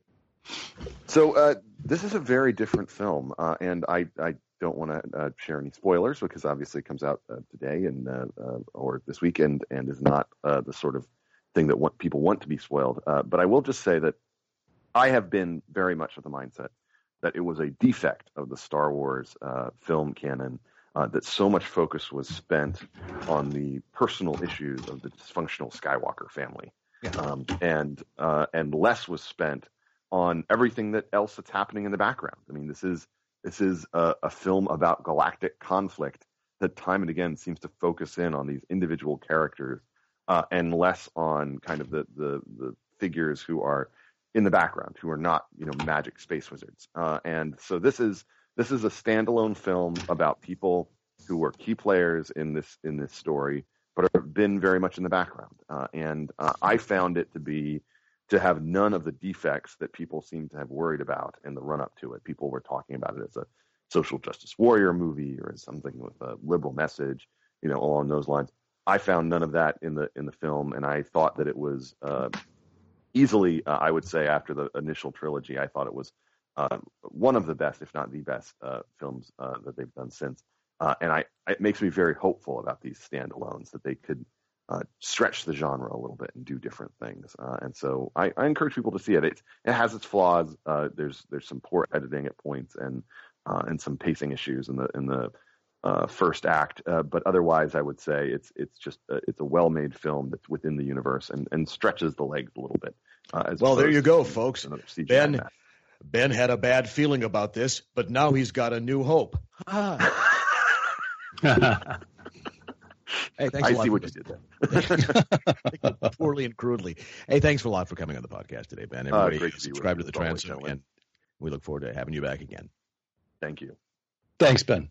So this is a very different film, and I don't want to share any spoilers because obviously it comes out today and or this weekend and is not the sort of thing that people want to be spoiled. But I will just say that I have been very much of the mindset that it was a defect of the Star Wars film canon that so much focus was spent on the personal issues of the dysfunctional Skywalker family, and less was spent on everything else that's happening in the background. I mean, this is a film about galactic conflict that time and again seems to focus in on these individual characters and less on kind of the figures who are in the background, who are not, magic space wizards. And so this is a standalone film about people who were key players in this story, but have been very much in the background. And I found it to have none of the defects that people seem to have worried about in the run-up to it. People were talking about it as a social justice warrior movie or as something with a liberal message, along those lines. I found none of that in the film, and I thought that it was easily, I would say, after the initial trilogy, I thought it was one of the best, if not the best, films that they've done since. And it makes me very hopeful about these standalones, that they could stretch the genre a little bit and do different things. And so I encourage people to see it. It has its flaws. There's some poor editing at points and some pacing issues in the first act. But otherwise, I would say it's just it's a well-made film that's within the universe and stretches the legs a little bit. Well, there you go, folks. Ben had a bad feeling about this, but now he's got a new hope. Hey, thanks a lot. I see what you did there. Poorly and crudely. Hey, thanks a lot for coming on the podcast today, Ben. Everybody subscribe to the Transom, and we look forward to having you back again. Thank you. Thanks, Ben.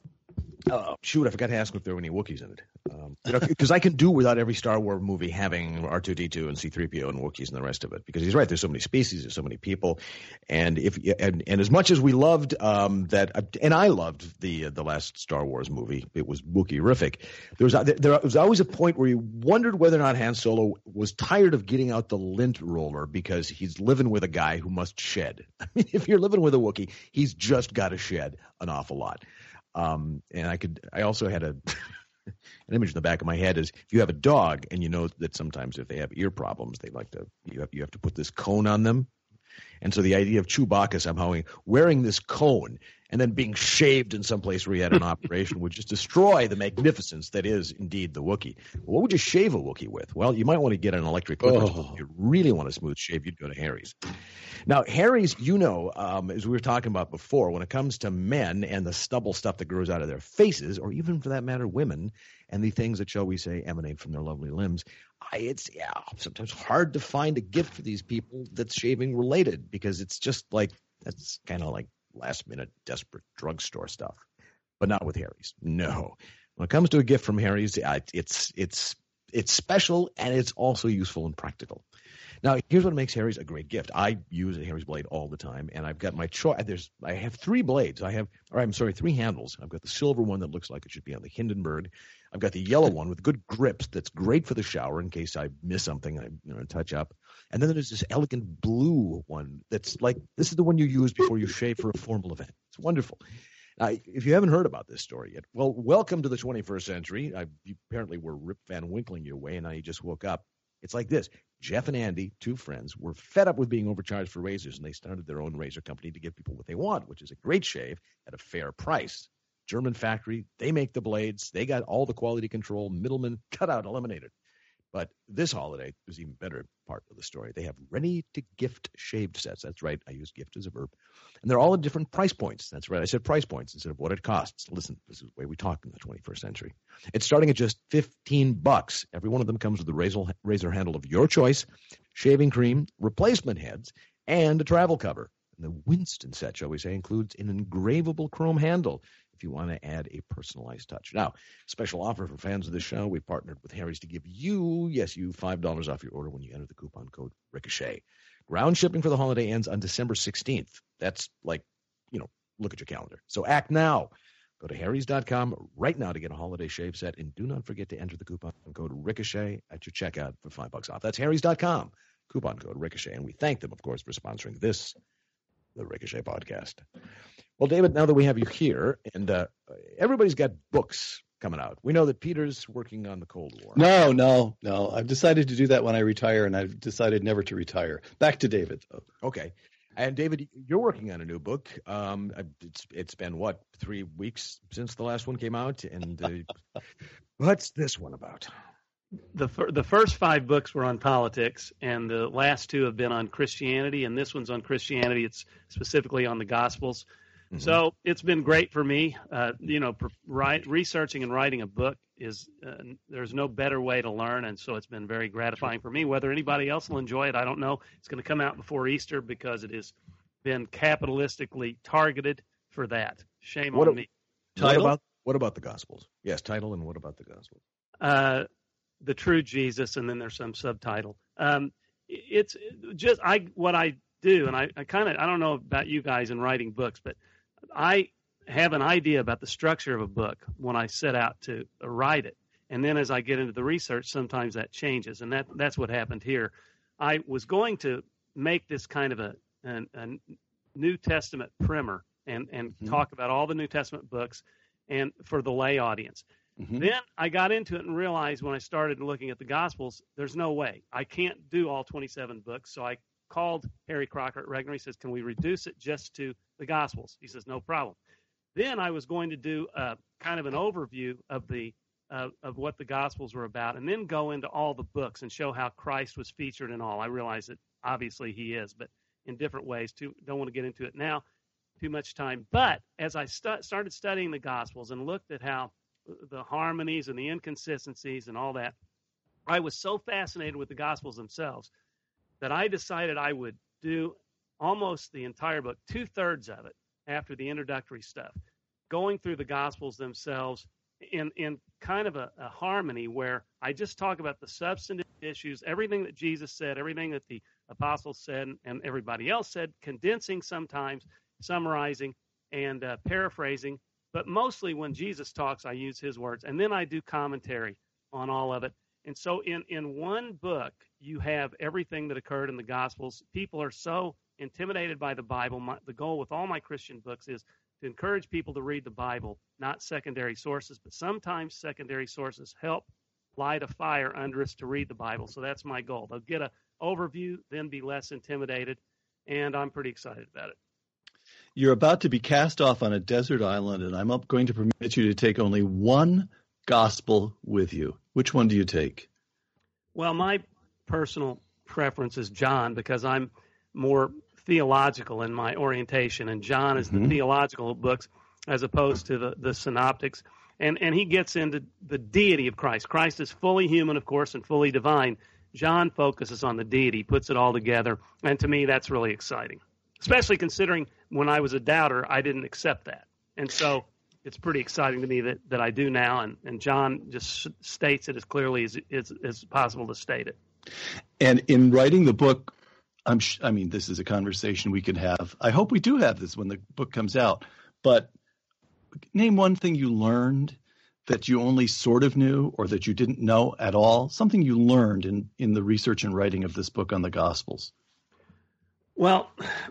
Shoot, I forgot to ask if there were any Wookiees in it. Because I can do without every Star Wars movie having R2-D2 and C-3PO and Wookiees and the rest of it. Because he's right, there's so many species, there's so many people, and as much as we loved that, and I loved the last Star Wars movie, it was Wookiee-rific. There was always a point where you wondered whether or not Han Solo was tired of getting out the lint roller because he's living with a guy who must shed. I mean, if you're living with a Wookiee, he's just got to shed an awful lot. And I also had an image in the back of my head is if you have a dog and you know that sometimes if they have ear problems, you have to put this cone on them. And so the idea of Chewbacca somehow wearing this cone and then being shaved in some place where he had an operation would just destroy the magnificence that is indeed the Wookiee. What would you shave a Wookiee with? Well, you might want to get an electric clipper. If you really want a smooth shave, you'd go to Harry's. Now, Harry's, as we were talking about before, when it comes to men and the stubble stuff that grows out of their faces, or even for that matter, women, and the things that, shall we say, emanate from their lovely limbs, it's sometimes hard to find a gift for these people that's shaving related, because it's just like, that's kind of like last minute desperate drugstore stuff, but not with Harry's. No, when it comes to a gift from Harry's, it's special and it's also useful and practical. Now, here's what makes Harry's a great gift. I use a Harry's blade all the time, and I've got my choice. I have three blades. Three handles. I've got the silver one that looks like it should be on the Hindenburg. I've got the yellow one with good grips that's great for the shower in case I miss something I touch up. And then there's this elegant blue one that's like, this is the one you use before you shave for a formal event. It's wonderful. Now, if you haven't heard about this story yet, well, welcome to the 21st century. You apparently were Rip Van Winkling your way, and now you just woke up. It's like this. Jeff and Andy, two friends, were fed up with being overcharged for razors, and they started their own razor company to give people what they want, which is a great shave at a fair price. German factory, they make the blades. They got all the quality control, middlemen cut out, eliminated. But this holiday was even better part of the story. They have ready-to-gift shaved sets. That's right. I use gift as a verb. And they're all at different price points. That's right. I said price points instead of what it costs. Listen, this is the way we talk in the 21st century. It's starting at just $15. Every one of them comes with a razor handle of your choice, shaving cream, replacement heads, and a travel cover. And the Winston set, shall we say, includes an engravable chrome handle. if you want to add a personalized touch. Now, special offer for fans of the show. We partnered with Harry's to give you $5 off your order when you enter the coupon code Ricochet. Ground shipping for the holiday ends on December 16th. That's like, look at your calendar. So act now. Go to harrys.com right now to get a holiday shave set, and do not forget to enter the coupon code Ricochet at your checkout for $5 off. That's harrys.com, coupon code Ricochet. And we thank them, of course, for sponsoring the Ricochet podcast. Well, David, now that we have you here, and everybody's got books coming out. We know that Peter's working on the Cold War. No. I've decided to do that when I retire, and I've decided never to retire. Back to David. Okay. And David, you're working on a new book. It's been, 3 weeks since the last one came out? And what's this one about? The first 5 books were on politics, and the last 2 have been on Christianity, and this one's on Christianity. It's specifically on the Gospels. Mm-hmm. So it's been great for me. Researching and writing a book is there's no better way to learn, and so it's been very gratifying for me. Whether anybody else will enjoy it, I don't know. It's going to come out before Easter because it has been capitalistically targeted for that. Shame on me. Title? What about the Gospels? Yes, title, and what about the Gospels? The True Jesus, and then there's some subtitle. It's just what I do, and I don't know about you guys in writing books, but I have an idea about the structure of a book when I set out to write it. And then as I get into the research, sometimes that changes. And that's what happened here. I was going to make this kind of a New Testament primer and talk about all the New Testament books and for the lay audience. Mm-hmm. Then I got into it and realized when I started looking at the Gospels, there's no way. I can't do all 27 books. So I called Harry Crocker at Regner. He says, can we reduce it just to the Gospels? He says, no problem. Then I was going to do kind of an overview of of what the Gospels were about, and then go into all the books and show how Christ was featured in all. I realize that obviously he is, but in different ways. Don't want to get into it now, too much time. But as I started studying the Gospels and looked at how the harmonies and the inconsistencies and all that, I was so fascinated with the Gospels themselves that I decided I would do almost the entire book, 2/3 of it, after the introductory stuff, going through the Gospels themselves in kind of a harmony where I just talk about the substantive issues, everything that Jesus said, everything that the apostles said, and everybody else said, condensing sometimes, summarizing, and paraphrasing. But mostly when Jesus talks, I use his words. And then I do commentary on all of it. And so in one book, you have everything that occurred in the Gospels. People are so intimidated by the Bible. The goal with all my Christian books is to encourage people to read the Bible, not secondary sources. But sometimes secondary sources help light a fire under us to read the Bible. So that's my goal. They'll get an overview, then be less intimidated. And I'm pretty excited about it. You're about to be cast off on a desert island, and I'm going to permit you to take only one gospel with you. Which one do you take? Well, my personal preference is John because I'm more theological in my orientation, and John is the theological books as opposed to the synoptics. And he gets into the deity of Christ. Christ is fully human, of course, and fully divine. John focuses on the deity, puts it all together, and to me that's really exciting, especially considering when I was a doubter, I didn't accept that. And so it's pretty exciting to me that I do now, and John just states it as clearly as possible to state it. And in writing the book, I mean, this is a conversation we can have. I hope we do have this when the book comes out. But name one thing you learned that you only sort of knew or that you didn't know at all, something you learned in the research and writing of this book on the Gospels. Well,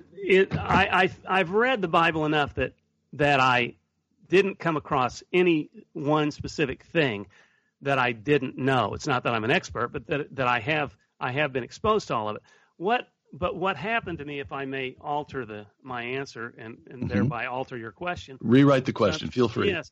I've read the Bible enough that I didn't come across any one specific thing that I didn't know. It's not that I'm an expert, but that I have been exposed to all of it. But what happened to me, if I may alter my answer and thereby alter your question? Rewrite the question. Feel free. Yes,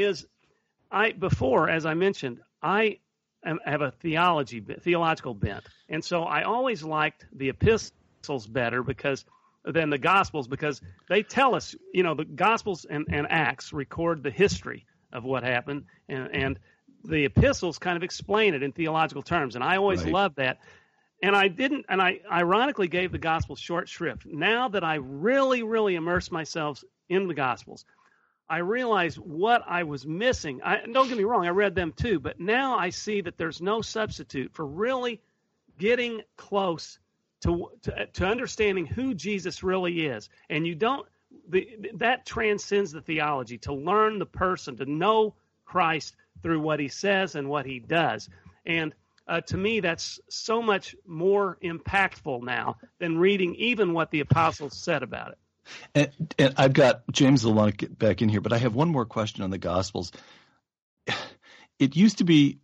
before, as I mentioned, I have a theological bent, and so I always liked the epistles better than the Gospels because they tell us, the Gospels and Acts record the history of what happened, and the epistles kind of explain it in theological terms, and I always loved that. And I ironically gave the Gospels short shrift. Now that I really, really immerse myself in the Gospels, I realized what I was missing. Don't get me wrong, I read them too, but now I see that there's no substitute for really getting close to understanding who Jesus really is. And that transcends the theology, to learn the person, to know Christ through what he says and what he does. And to me, that's so much more impactful now than reading even what the apostles said about it. And I've got James will want to get back in here, but I have one more question on the Gospels. It used to be,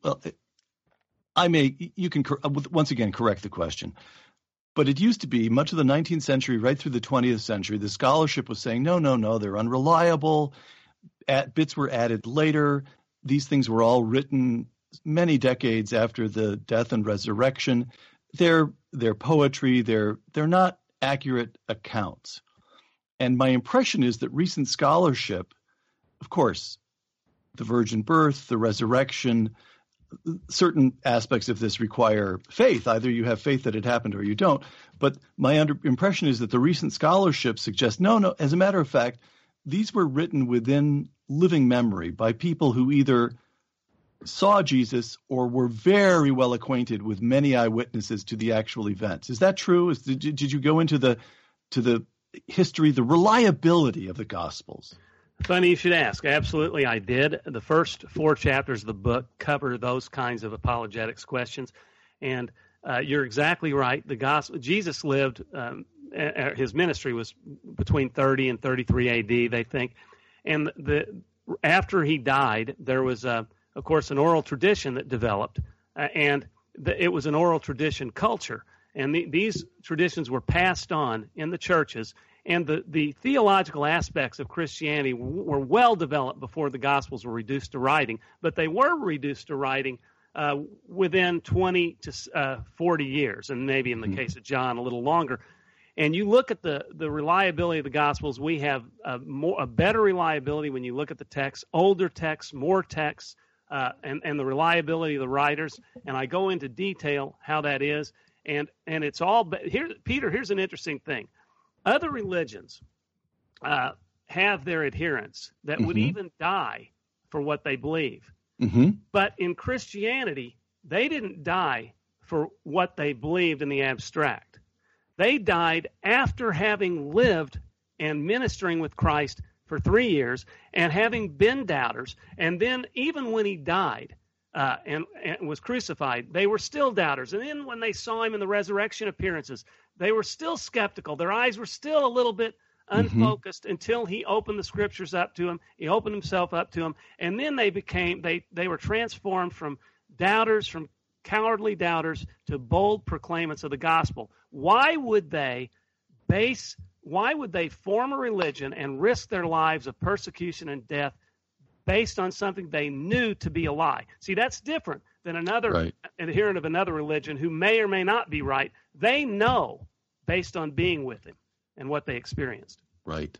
you can once again correct the question, but it used to be much of the 19th century, right through the 20th century, the scholarship was saying, no, they're unreliable. Bits were added later. These things were all written many decades after the death and resurrection. They're poetry. They're not accurate accounts. And my impression is that recent scholarship, of course, the virgin birth, the resurrection, certain aspects of this require faith. Either you have faith that it happened or you don't. But my impression is that the recent scholarship suggests, no, as a matter of fact, these were written within living memory by people who either saw Jesus or were very well acquainted with many eyewitnesses to the actual events. Is that true? Did you go into the history, the reliability of the Gospels? Funny you should ask. Absolutely, I did. The first 4 chapters of the book cover those kinds of apologetics questions, and you're exactly right. The gospel, Jesus lived, his ministry was between 30 and 33 A.D., they think, and after he died, there was, of course, an oral tradition that developed, and it was an oral tradition culture. And these traditions were passed on in the churches, and the theological aspects of Christianity were well developed before the Gospels were reduced to writing, but they were reduced to writing within 20 to 40 years, and maybe in the case of John, a little longer. And you look at the reliability of the Gospels, we have a better reliability when you look at the text, older texts, more texts, and the reliability of the writers. And I go into detail how that is. And it's all here, Peter. Here's an interesting thing: other religions have their adherents that would even die for what they believe. But in Christianity, they didn't die for what they believed in the abstract. They died after having lived and ministering with Christ for 3 years and having been doubters. And then even when he died, and was crucified, they were still doubters. And then when they saw him in the resurrection appearances, they were still skeptical. Their eyes were still a little bit unfocused until he opened the scriptures up to him. He opened himself up to them. And then they were transformed from doubters, from cowardly doubters, to bold proclaimants of the gospel. Why would they form a religion and risk their lives of persecution and death based on something they knew to be a lie? See, that's different than another adherent of another religion who may or may not be right. They know based on being with him and what they experienced. Right.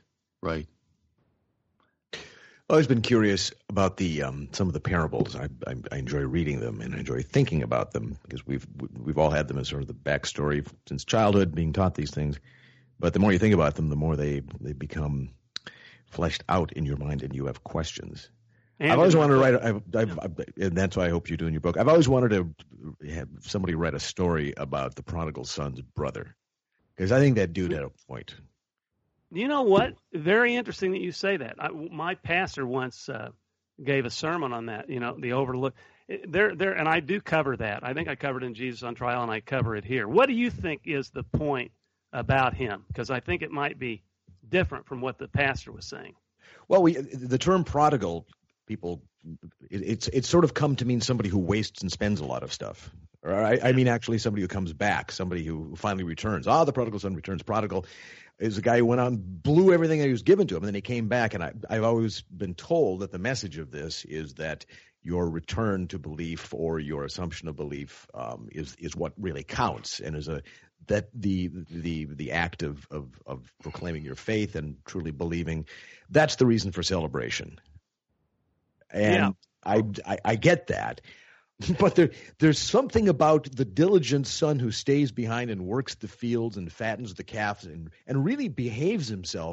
I've always been curious about the some of the parables. I enjoy reading them and I enjoy thinking about them because we've all had them as sort of the backstory since childhood, being taught these things. But the more you think about them, the more they become fleshed out in your mind, and you have questions. And I've always wanted to write, and that's why I hope you do in your book. I've always wanted to have somebody write a story about the prodigal son's brother, because I think that dude had a point. You know what? Very interesting that you say that. My pastor once gave a sermon on that. You know, the overlook. And I do cover that. I think I covered it in Jesus on Trial, and I cover it here. What do you think is the point about him? Because I think it might be different from what the pastor was saying. Well, the term prodigal, people, it's sort of come to mean somebody who wastes and spends a lot of stuff. Or I mean, actually, somebody who comes back, somebody who finally returns. The prodigal son returns. Prodigal is a guy who went out and blew everything that he was given to him, and then he came back. And I've always been told that the message of this is that your return to belief or your assumption of belief is what really counts, and that the act of proclaiming your faith and truly believing, that's the reason for celebration. And I get that. But there's something about the diligent son who stays behind and works the fields and fattens the calves and really behaves himself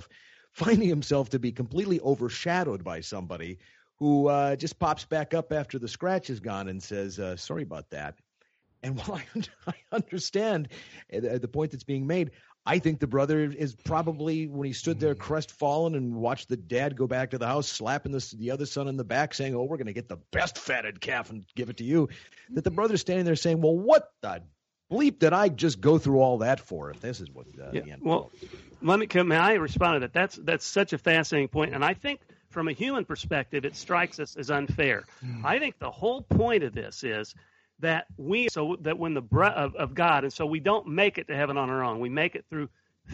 finding himself to be completely overshadowed by somebody who just pops back up after the scratch is gone and says, sorry about that. And while I understand the point that's being made, I think the brother is probably, when he stood there crestfallen and watched the dad go back to the house, slapping the other son in the back, saying, oh, we're going to get the best fatted calf and give it to you, that the brother's standing there saying, well, what the bleep did I just go through all that for if this is what the end? Well, may I respond to that? That's such a fascinating point, and I think from a human perspective, it strikes us as unfair. I think the whole point of this is that when of God, and so we don't make it to heaven on our own. We make it through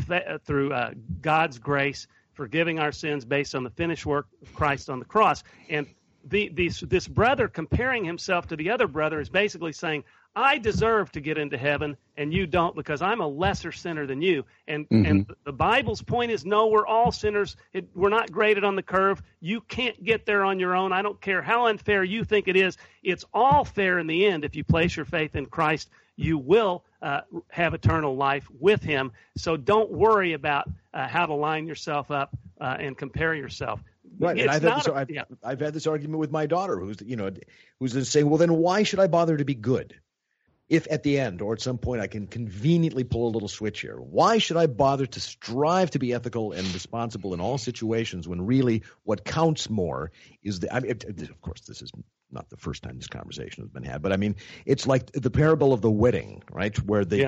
God's grace, forgiving our sins based on the finished work of Christ on the cross. And this brother comparing himself to the other brother is basically saying, I deserve to get into heaven and you don't because I'm a lesser sinner than you. And the Bible's point is, no, we're all sinners. We're not graded on the curve. You can't get there on your own. I don't care how unfair you think it is. It's all fair in the end. If you place your faith in Christ, you will have eternal life with him. So don't worry about how to line yourself up and compare yourself. Right, and I've had this argument with my daughter, who's saying, well, then why should I bother to be good? If at the end or at some point I can conveniently pull a little switch here, why should I bother to strive to be ethical and responsible in all situations when really what counts more is of course, this is not the first time this conversation has been had, but I mean, it's like the parable of the wedding, right?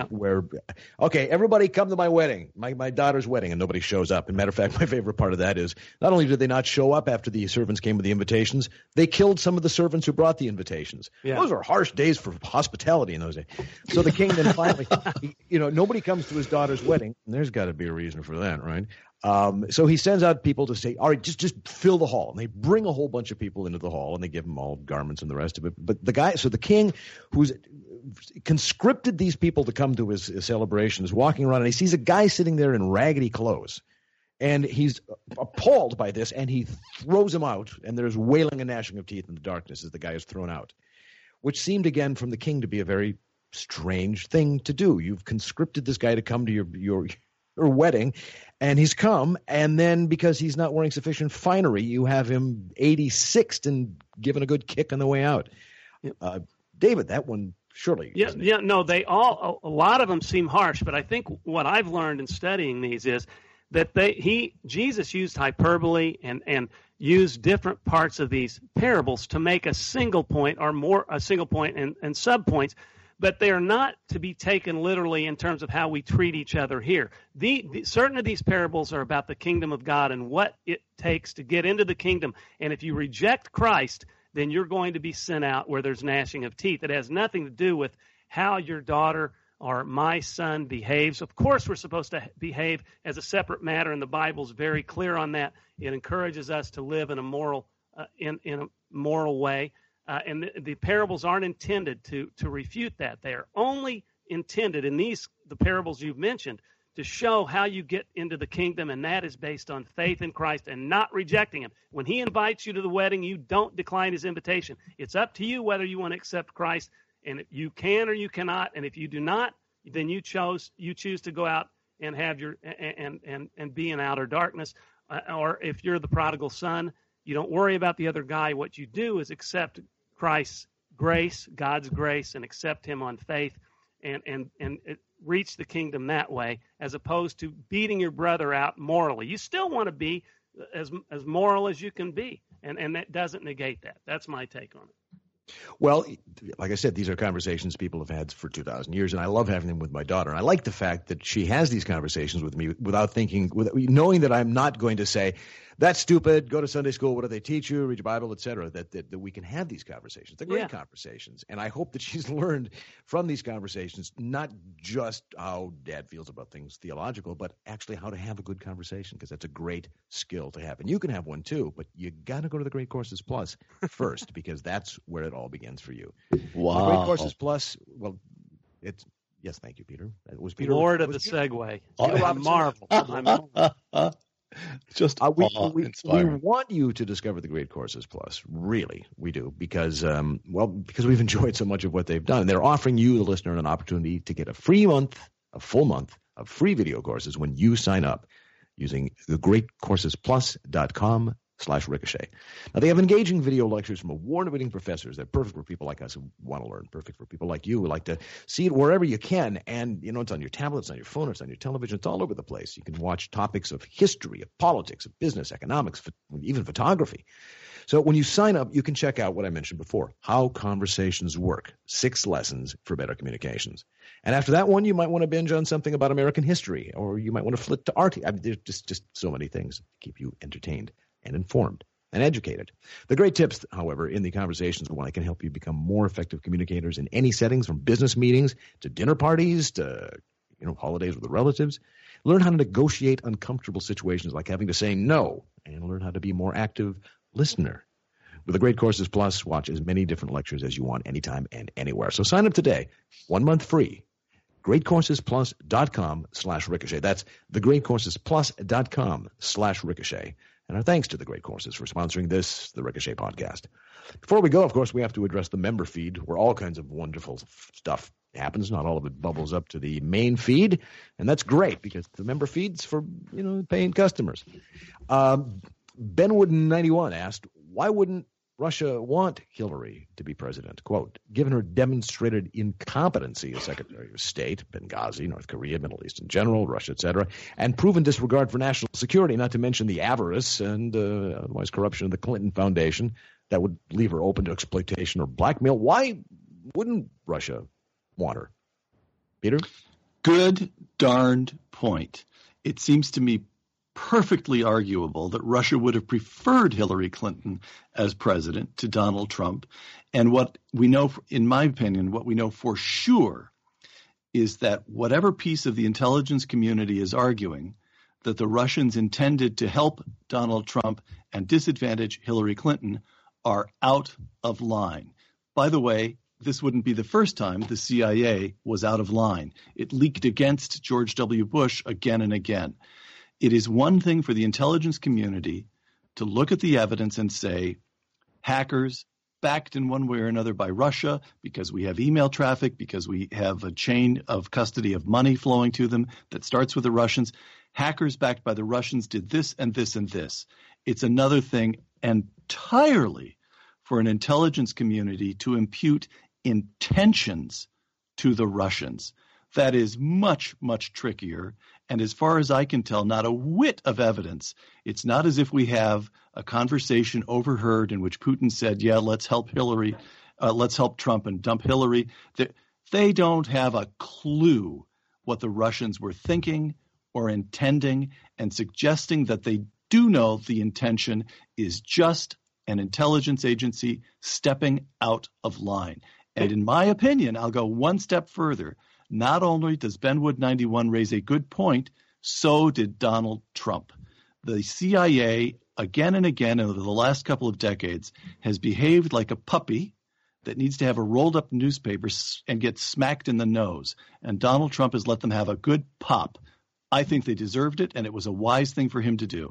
Okay, everybody come to my wedding, my daughter's wedding, and nobody shows up. And matter of fact, my favorite part of that is not only did they not show up after the servants came with the invitations, they killed some of the servants who brought the invitations. Yeah. Those are harsh days for hospitality in those days. So the king then finally, nobody comes to his daughter's wedding, and there's got to be a reason for that, right? So he sends out people to say, all right, just fill the hall. And they bring a whole bunch of people into the hall, and they give them all garments and the rest of it. But the king who's conscripted these people to come to his celebration is walking around, and he sees a guy sitting there in raggedy clothes. And he's appalled by this, and he throws him out, and there's wailing and gnashing of teeth in the darkness as the guy is thrown out, which seemed again from the king to be a very strange thing to do. You've conscripted this guy to come to your wedding, and he's come, and then because he's not wearing sufficient finery, you have him 86th and given a good kick on the way out. David, that one surely. No, a lot of them seem harsh, but I think what I've learned in studying these is that Jesus used hyperbole and used different parts of these parables to make a single point and subpoints. But they are not to be taken literally in terms of how we treat each other here. Certain of these parables are about the kingdom of God and what it takes to get into the kingdom. And if you reject Christ, then you're going to be sent out where there's gnashing of teeth. It has nothing to do with how your daughter or my son behaves. Of course, we're supposed to behave as a separate matter, and the Bible's very clear on that. It encourages us to live in a moral way. And the parables aren't intended to refute that. They are only intended in the parables you've mentioned to show how you get into the kingdom, and that is based on faith in Christ and not rejecting him. When he invites you to the wedding, you don't decline his invitation. It's up to you whether you want to accept Christ, and you can or you cannot. And if you do not, then you choose to go out and have and be in outer darkness. Or if you're the prodigal son, you don't worry about the other guy. What you do is accept Christ's grace, God's grace, and accept him on faith and reach the kingdom that way, as opposed to beating your brother out morally. You still want to be as moral as you can be, and that doesn't negate that. That's my take on it. Well, like I said, these are conversations people have had for 2,000 years, and I love having them with my daughter. And I like the fact that she has these conversations with me without knowing that I'm not going to say, that's stupid, go to Sunday school, what do they teach you, read your Bible, etc., that we can have these conversations. They're great conversations. And I hope that she's learned from these conversations not just how Dad feels about things theological, but actually how to have a good conversation, because that's a great skill to have. And you can have one too, but you got to go to the Great Courses Plus first, because that's where it all begins for you. Wow. The Great Courses Plus, well, it's – yes, thank you, Peter. It was Peter. Lord of the segue. I'm marvel. Just we want you to discover the Great Courses Plus. Really, we do, because we've enjoyed so much of what they've done. They're offering you, the listener, an opportunity to get a full month of free video courses when you sign up. using thegreatcoursesplus.com/ricochet. Now, they have engaging video lectures from award-winning professors. They're perfect for people like us who want to learn, perfect for people like you who like to see it wherever you can. And, it's on your tablet, it's on your phone, it's on your television, it's all over the place. You can watch topics of history, of politics, of business, economics, even photography. So when you sign up, you can check out what I mentioned before, How Conversations Work, 6 Lessons for Better Communications. And after that one, you might want to binge on something about American history, or you might want to flip to art. I mean, there's just so many things to keep you entertained and informed and educated. The great tips, however, in the Conversations one can help you become more effective communicators in any settings, from business meetings to dinner parties to holidays with the relatives. Learn how to negotiate uncomfortable situations like having to say no, and learn how to be a more active listener. With the Great Courses Plus, watch as many different lectures as you want anytime and anywhere. So sign up today, 1 month free. GreatCoursesPlus.com/ricochet. That's thegreatcoursesplus.com/ricochet. And our thanks to the Great Courses for sponsoring this, the Ricochet podcast. Before we go, of course, we have to address the member feed, where all kinds of wonderful stuff happens. Not all of it bubbles up to the main feed, and that's great because the member feed's for paying customers. Benwood91 asked, why wouldn't Russia want Hillary to be president? Quote, given her demonstrated incompetency as Secretary of State, Benghazi, North Korea, Middle East in general, Russia, etc., and proven disregard for national security, not to mention the avarice and otherwise corruption of the Clinton Foundation that would leave her open to exploitation or blackmail, why wouldn't Russia want her? Peter? Good darned point. It seems to me perfectly arguable that Russia would have preferred Hillary Clinton as president to Donald Trump. And what we know, in my opinion, what we know for sure is that whatever piece of the intelligence community is arguing that the Russians intended to help Donald Trump and disadvantage Hillary Clinton are out of line. By the way, this wouldn't be the first time the CIA was out of line. It leaked against George W. Bush again and again. It is one thing for the intelligence community to look at the evidence and say, hackers backed in one way or another by Russia because we have email traffic, because we have a chain of custody of money flowing to them that starts with the Russians. Hackers backed by the Russians did this and this and this. It's another thing entirely for an intelligence community to impute intentions to the Russians. That is much, much trickier. And as far as I can tell, not a whit of evidence. It's not as if we have a conversation overheard in which Putin said, yeah, let's help Hillary, let's help Trump and dump Hillary. They don't have a clue what the Russians were thinking or intending, and suggesting that they do know the intention is just an intelligence agency stepping out of line. And in my opinion, I'll go one step further. Not only does Benwood91 raise a good point, so did Donald Trump. The CIA, again and again over the last couple of decades, has behaved like a puppy that needs to have a rolled-up newspaper and get smacked in the nose. And Donald Trump has let them have a good pop. I think they deserved it, and it was a wise thing for him to do.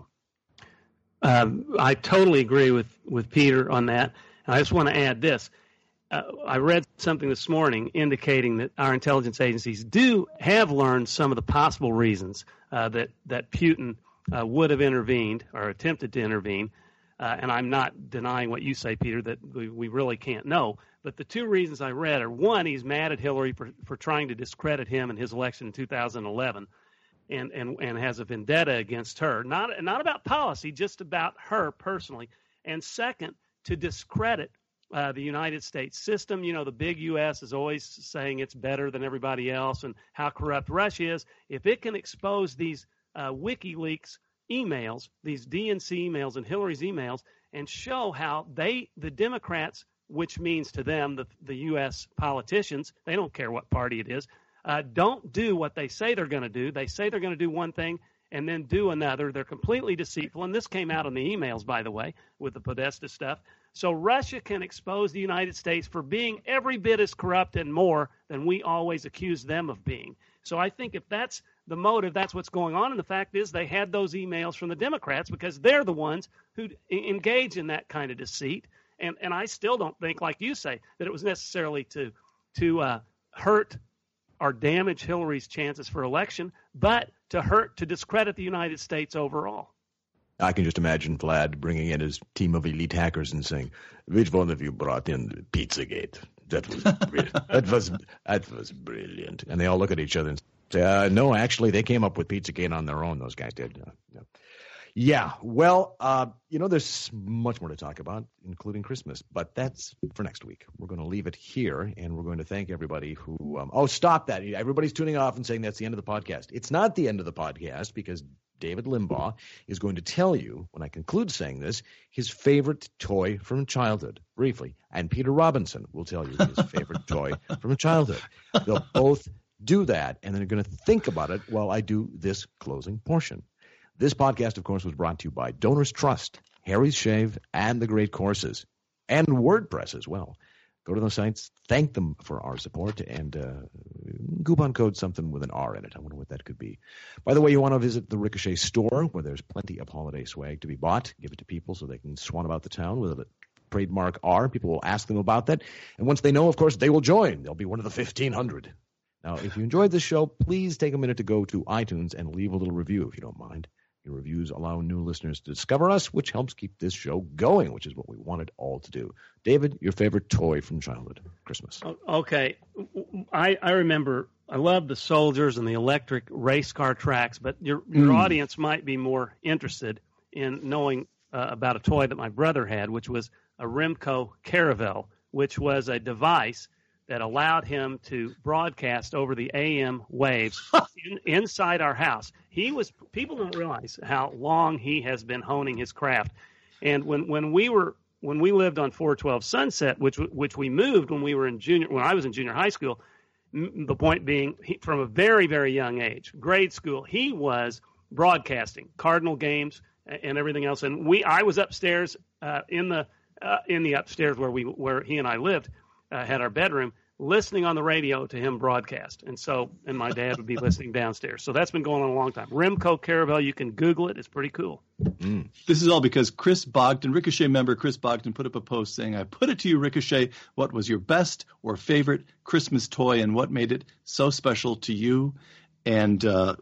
I totally agree with Peter on that. And I just want to add this. I read something this morning indicating that our intelligence agencies have learned some of the possible reasons that Putin would have intervened or attempted to intervene. And I'm not denying what you say, Peter, that we really can't know. But the two reasons I read are, one, he's mad at Hillary for trying to discredit him in his election in 2011 and has a vendetta against her. Not about policy, just about her personally. And second, to discredit the United States system. The big U.S. is always saying it's better than everybody else and how corrupt Russia is. If it can expose these WikiLeaks emails, these DNC emails and Hillary's emails, and show how the Democrats, which means to them the U.S. politicians, they don't care what party it is, don't do what they say they're going to do. They say they're going to do one thing and then do another. They're completely deceitful. And this came out in the emails, by the way, with the Podesta stuff. So Russia can expose the United States for being every bit as corrupt and more than we always accuse them of being. So I think if that's the motive, that's what's going on. And the fact is they had those emails from the Democrats because they're the ones who engage in that kind of deceit. And I still don't think, like you say, that it was necessarily to hurt or damage Hillary's chances for election, but to discredit the United States overall. I can just imagine Vlad bringing in his team of elite hackers and saying, "Which one of you brought in Pizzagate? That was brilliant. that was brilliant." And they all look at each other and say, "No, actually, they came up with Pizzagate on their own. Those guys did." Yeah. Well, there's much more to talk about, including Christmas, but that's for next week. We're going to leave it here, and we're going to thank everybody who. Stop that! Everybody's tuning off and saying that's the end of the podcast. It's not the end of the podcast because David Limbaugh is going to tell you, when I conclude saying this, his favorite toy from childhood, briefly. And Peter Robinson will tell you his favorite toy from childhood. They'll both do that, and then they're going to think about it while I do this closing portion. This podcast, of course, was brought to you by Donors Trust, Harry's Shave, and The Great Courses, and WordPress as well. Go to those sites, thank them for our support, and coupon code something with an R in it. I wonder what that could be. By the way, you want to visit the Ricochet store, where there's plenty of holiday swag to be bought. Give it to people so they can swan about the town with a trademark R. People will ask them about that. And once they know, of course, they will join. They'll be one of the 1,500. Now, if you enjoyed this show, please take a minute to go to iTunes and leave a little review, if you don't mind. Your reviews allow new listeners to discover us, which helps keep this show going, which is what we wanted all to do. David, your favorite toy from childhood, Christmas. Okay. I remember, I love the soldiers and the electric race car tracks, but your audience might be more interested in knowing about a toy that my brother had, which was a Remco Caravel, which was a device that allowed him to broadcast over the AM waves inside our house. People don't realize how long he has been honing his craft. And when we lived on 412 Sunset, which we moved when I was in junior high school, the point being, from a very, very young age, grade school, he was broadcasting Cardinal games and everything else. And I was upstairs in the upstairs where he and I lived, had our bedroom, listening on the radio to him broadcast. And my dad would be listening downstairs. So that's been going on a long time. Remco Caravel, you can Google it. It's pretty cool. This is all because Chris Bogdan, Ricochet member Chris Bogdan, put up a post saying, "I put it to you, Ricochet, what was your best or favorite Christmas toy and what made it so special to you?" And,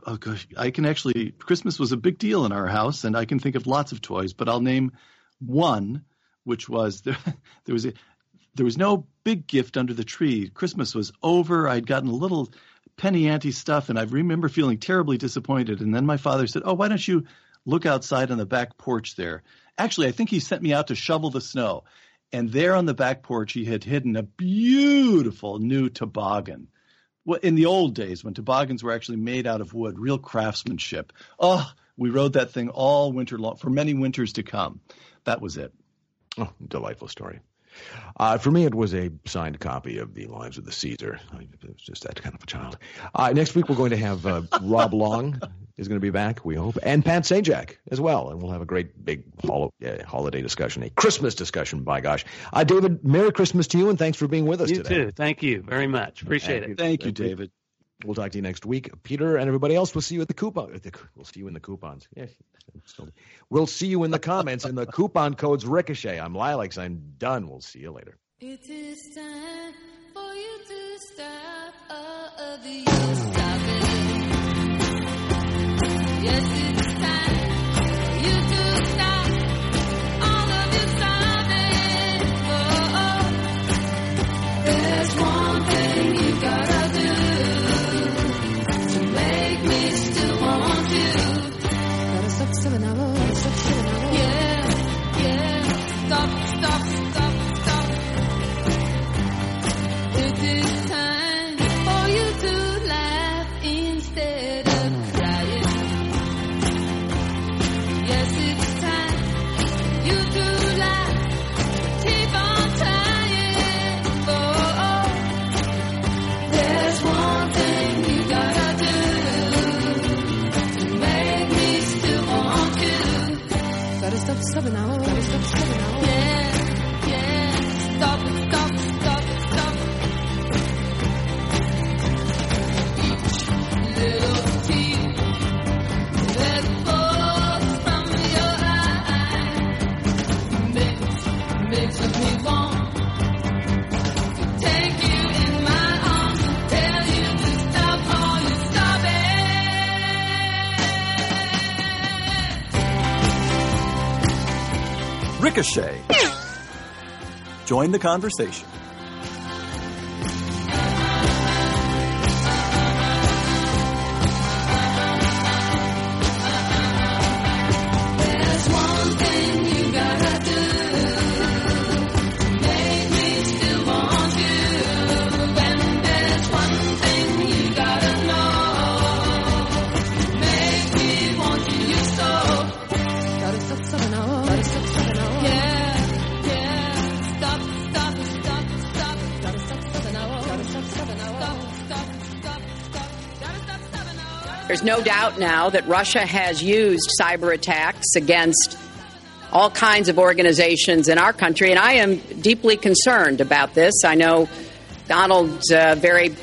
Christmas was a big deal in our house, and I can think of lots of toys, but I'll name one, which was there was no big gift under the tree. Christmas was over. I'd gotten a little penny ante stuff, and I remember feeling terribly disappointed. And then my father said, "Oh, why don't you look outside on the back porch there?" Actually, I think he sent me out to shovel the snow. And there on the back porch, he had hidden a beautiful new toboggan. Well, in the old days, when toboggans were actually made out of wood, real craftsmanship. Oh, we rode that thing all winter long, for many winters to come. That was it. Oh, delightful story. For me, it was a signed copy of The Lives of the Caesar. I was just that kind of a child. Next week, we're going to have Rob Long is going to be back, we hope, and Pat Sajak as well. And we'll have a great big holiday discussion, a Christmas discussion, by gosh. David, Merry Christmas to you, and thanks for being with us today. You too. Thank you very much. Appreciate it. Thank you, David. We'll talk to you next week. Peter and everybody else, we'll see you at the coupon. We'll see you in the coupons. Yeah. We'll see you in the comments in the coupon codes Ricochet. I'm Lilacs. I'm done. We'll see you later. It is time for you to stop all of you stopping. Yes, it's time for you to stop all of you stopping. Oh, there's one thing you gotta do to make me still want you. Gotta stop selling our, stop selling our. Yeah, stop. It is time for you to laugh instead of crying. Yes, it's time for you to laugh, keep on trying. Oh, there's one thing you gotta do to make me still want you. Gotta stop subbing out, gotta stop subbing out. Yeah, stop it. Little tears that fall from your eyes makes me want to take you in my arms and tell you to stop all you stopping. Ricochet. Join the conversation. There's no doubt now that Russia has used cyber attacks against all kinds of organizations in our country, and I am deeply concerned about this. I know Donald's very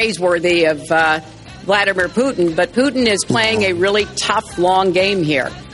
praiseworthy of Vladimir Putin, but Putin is playing a really tough, long game here.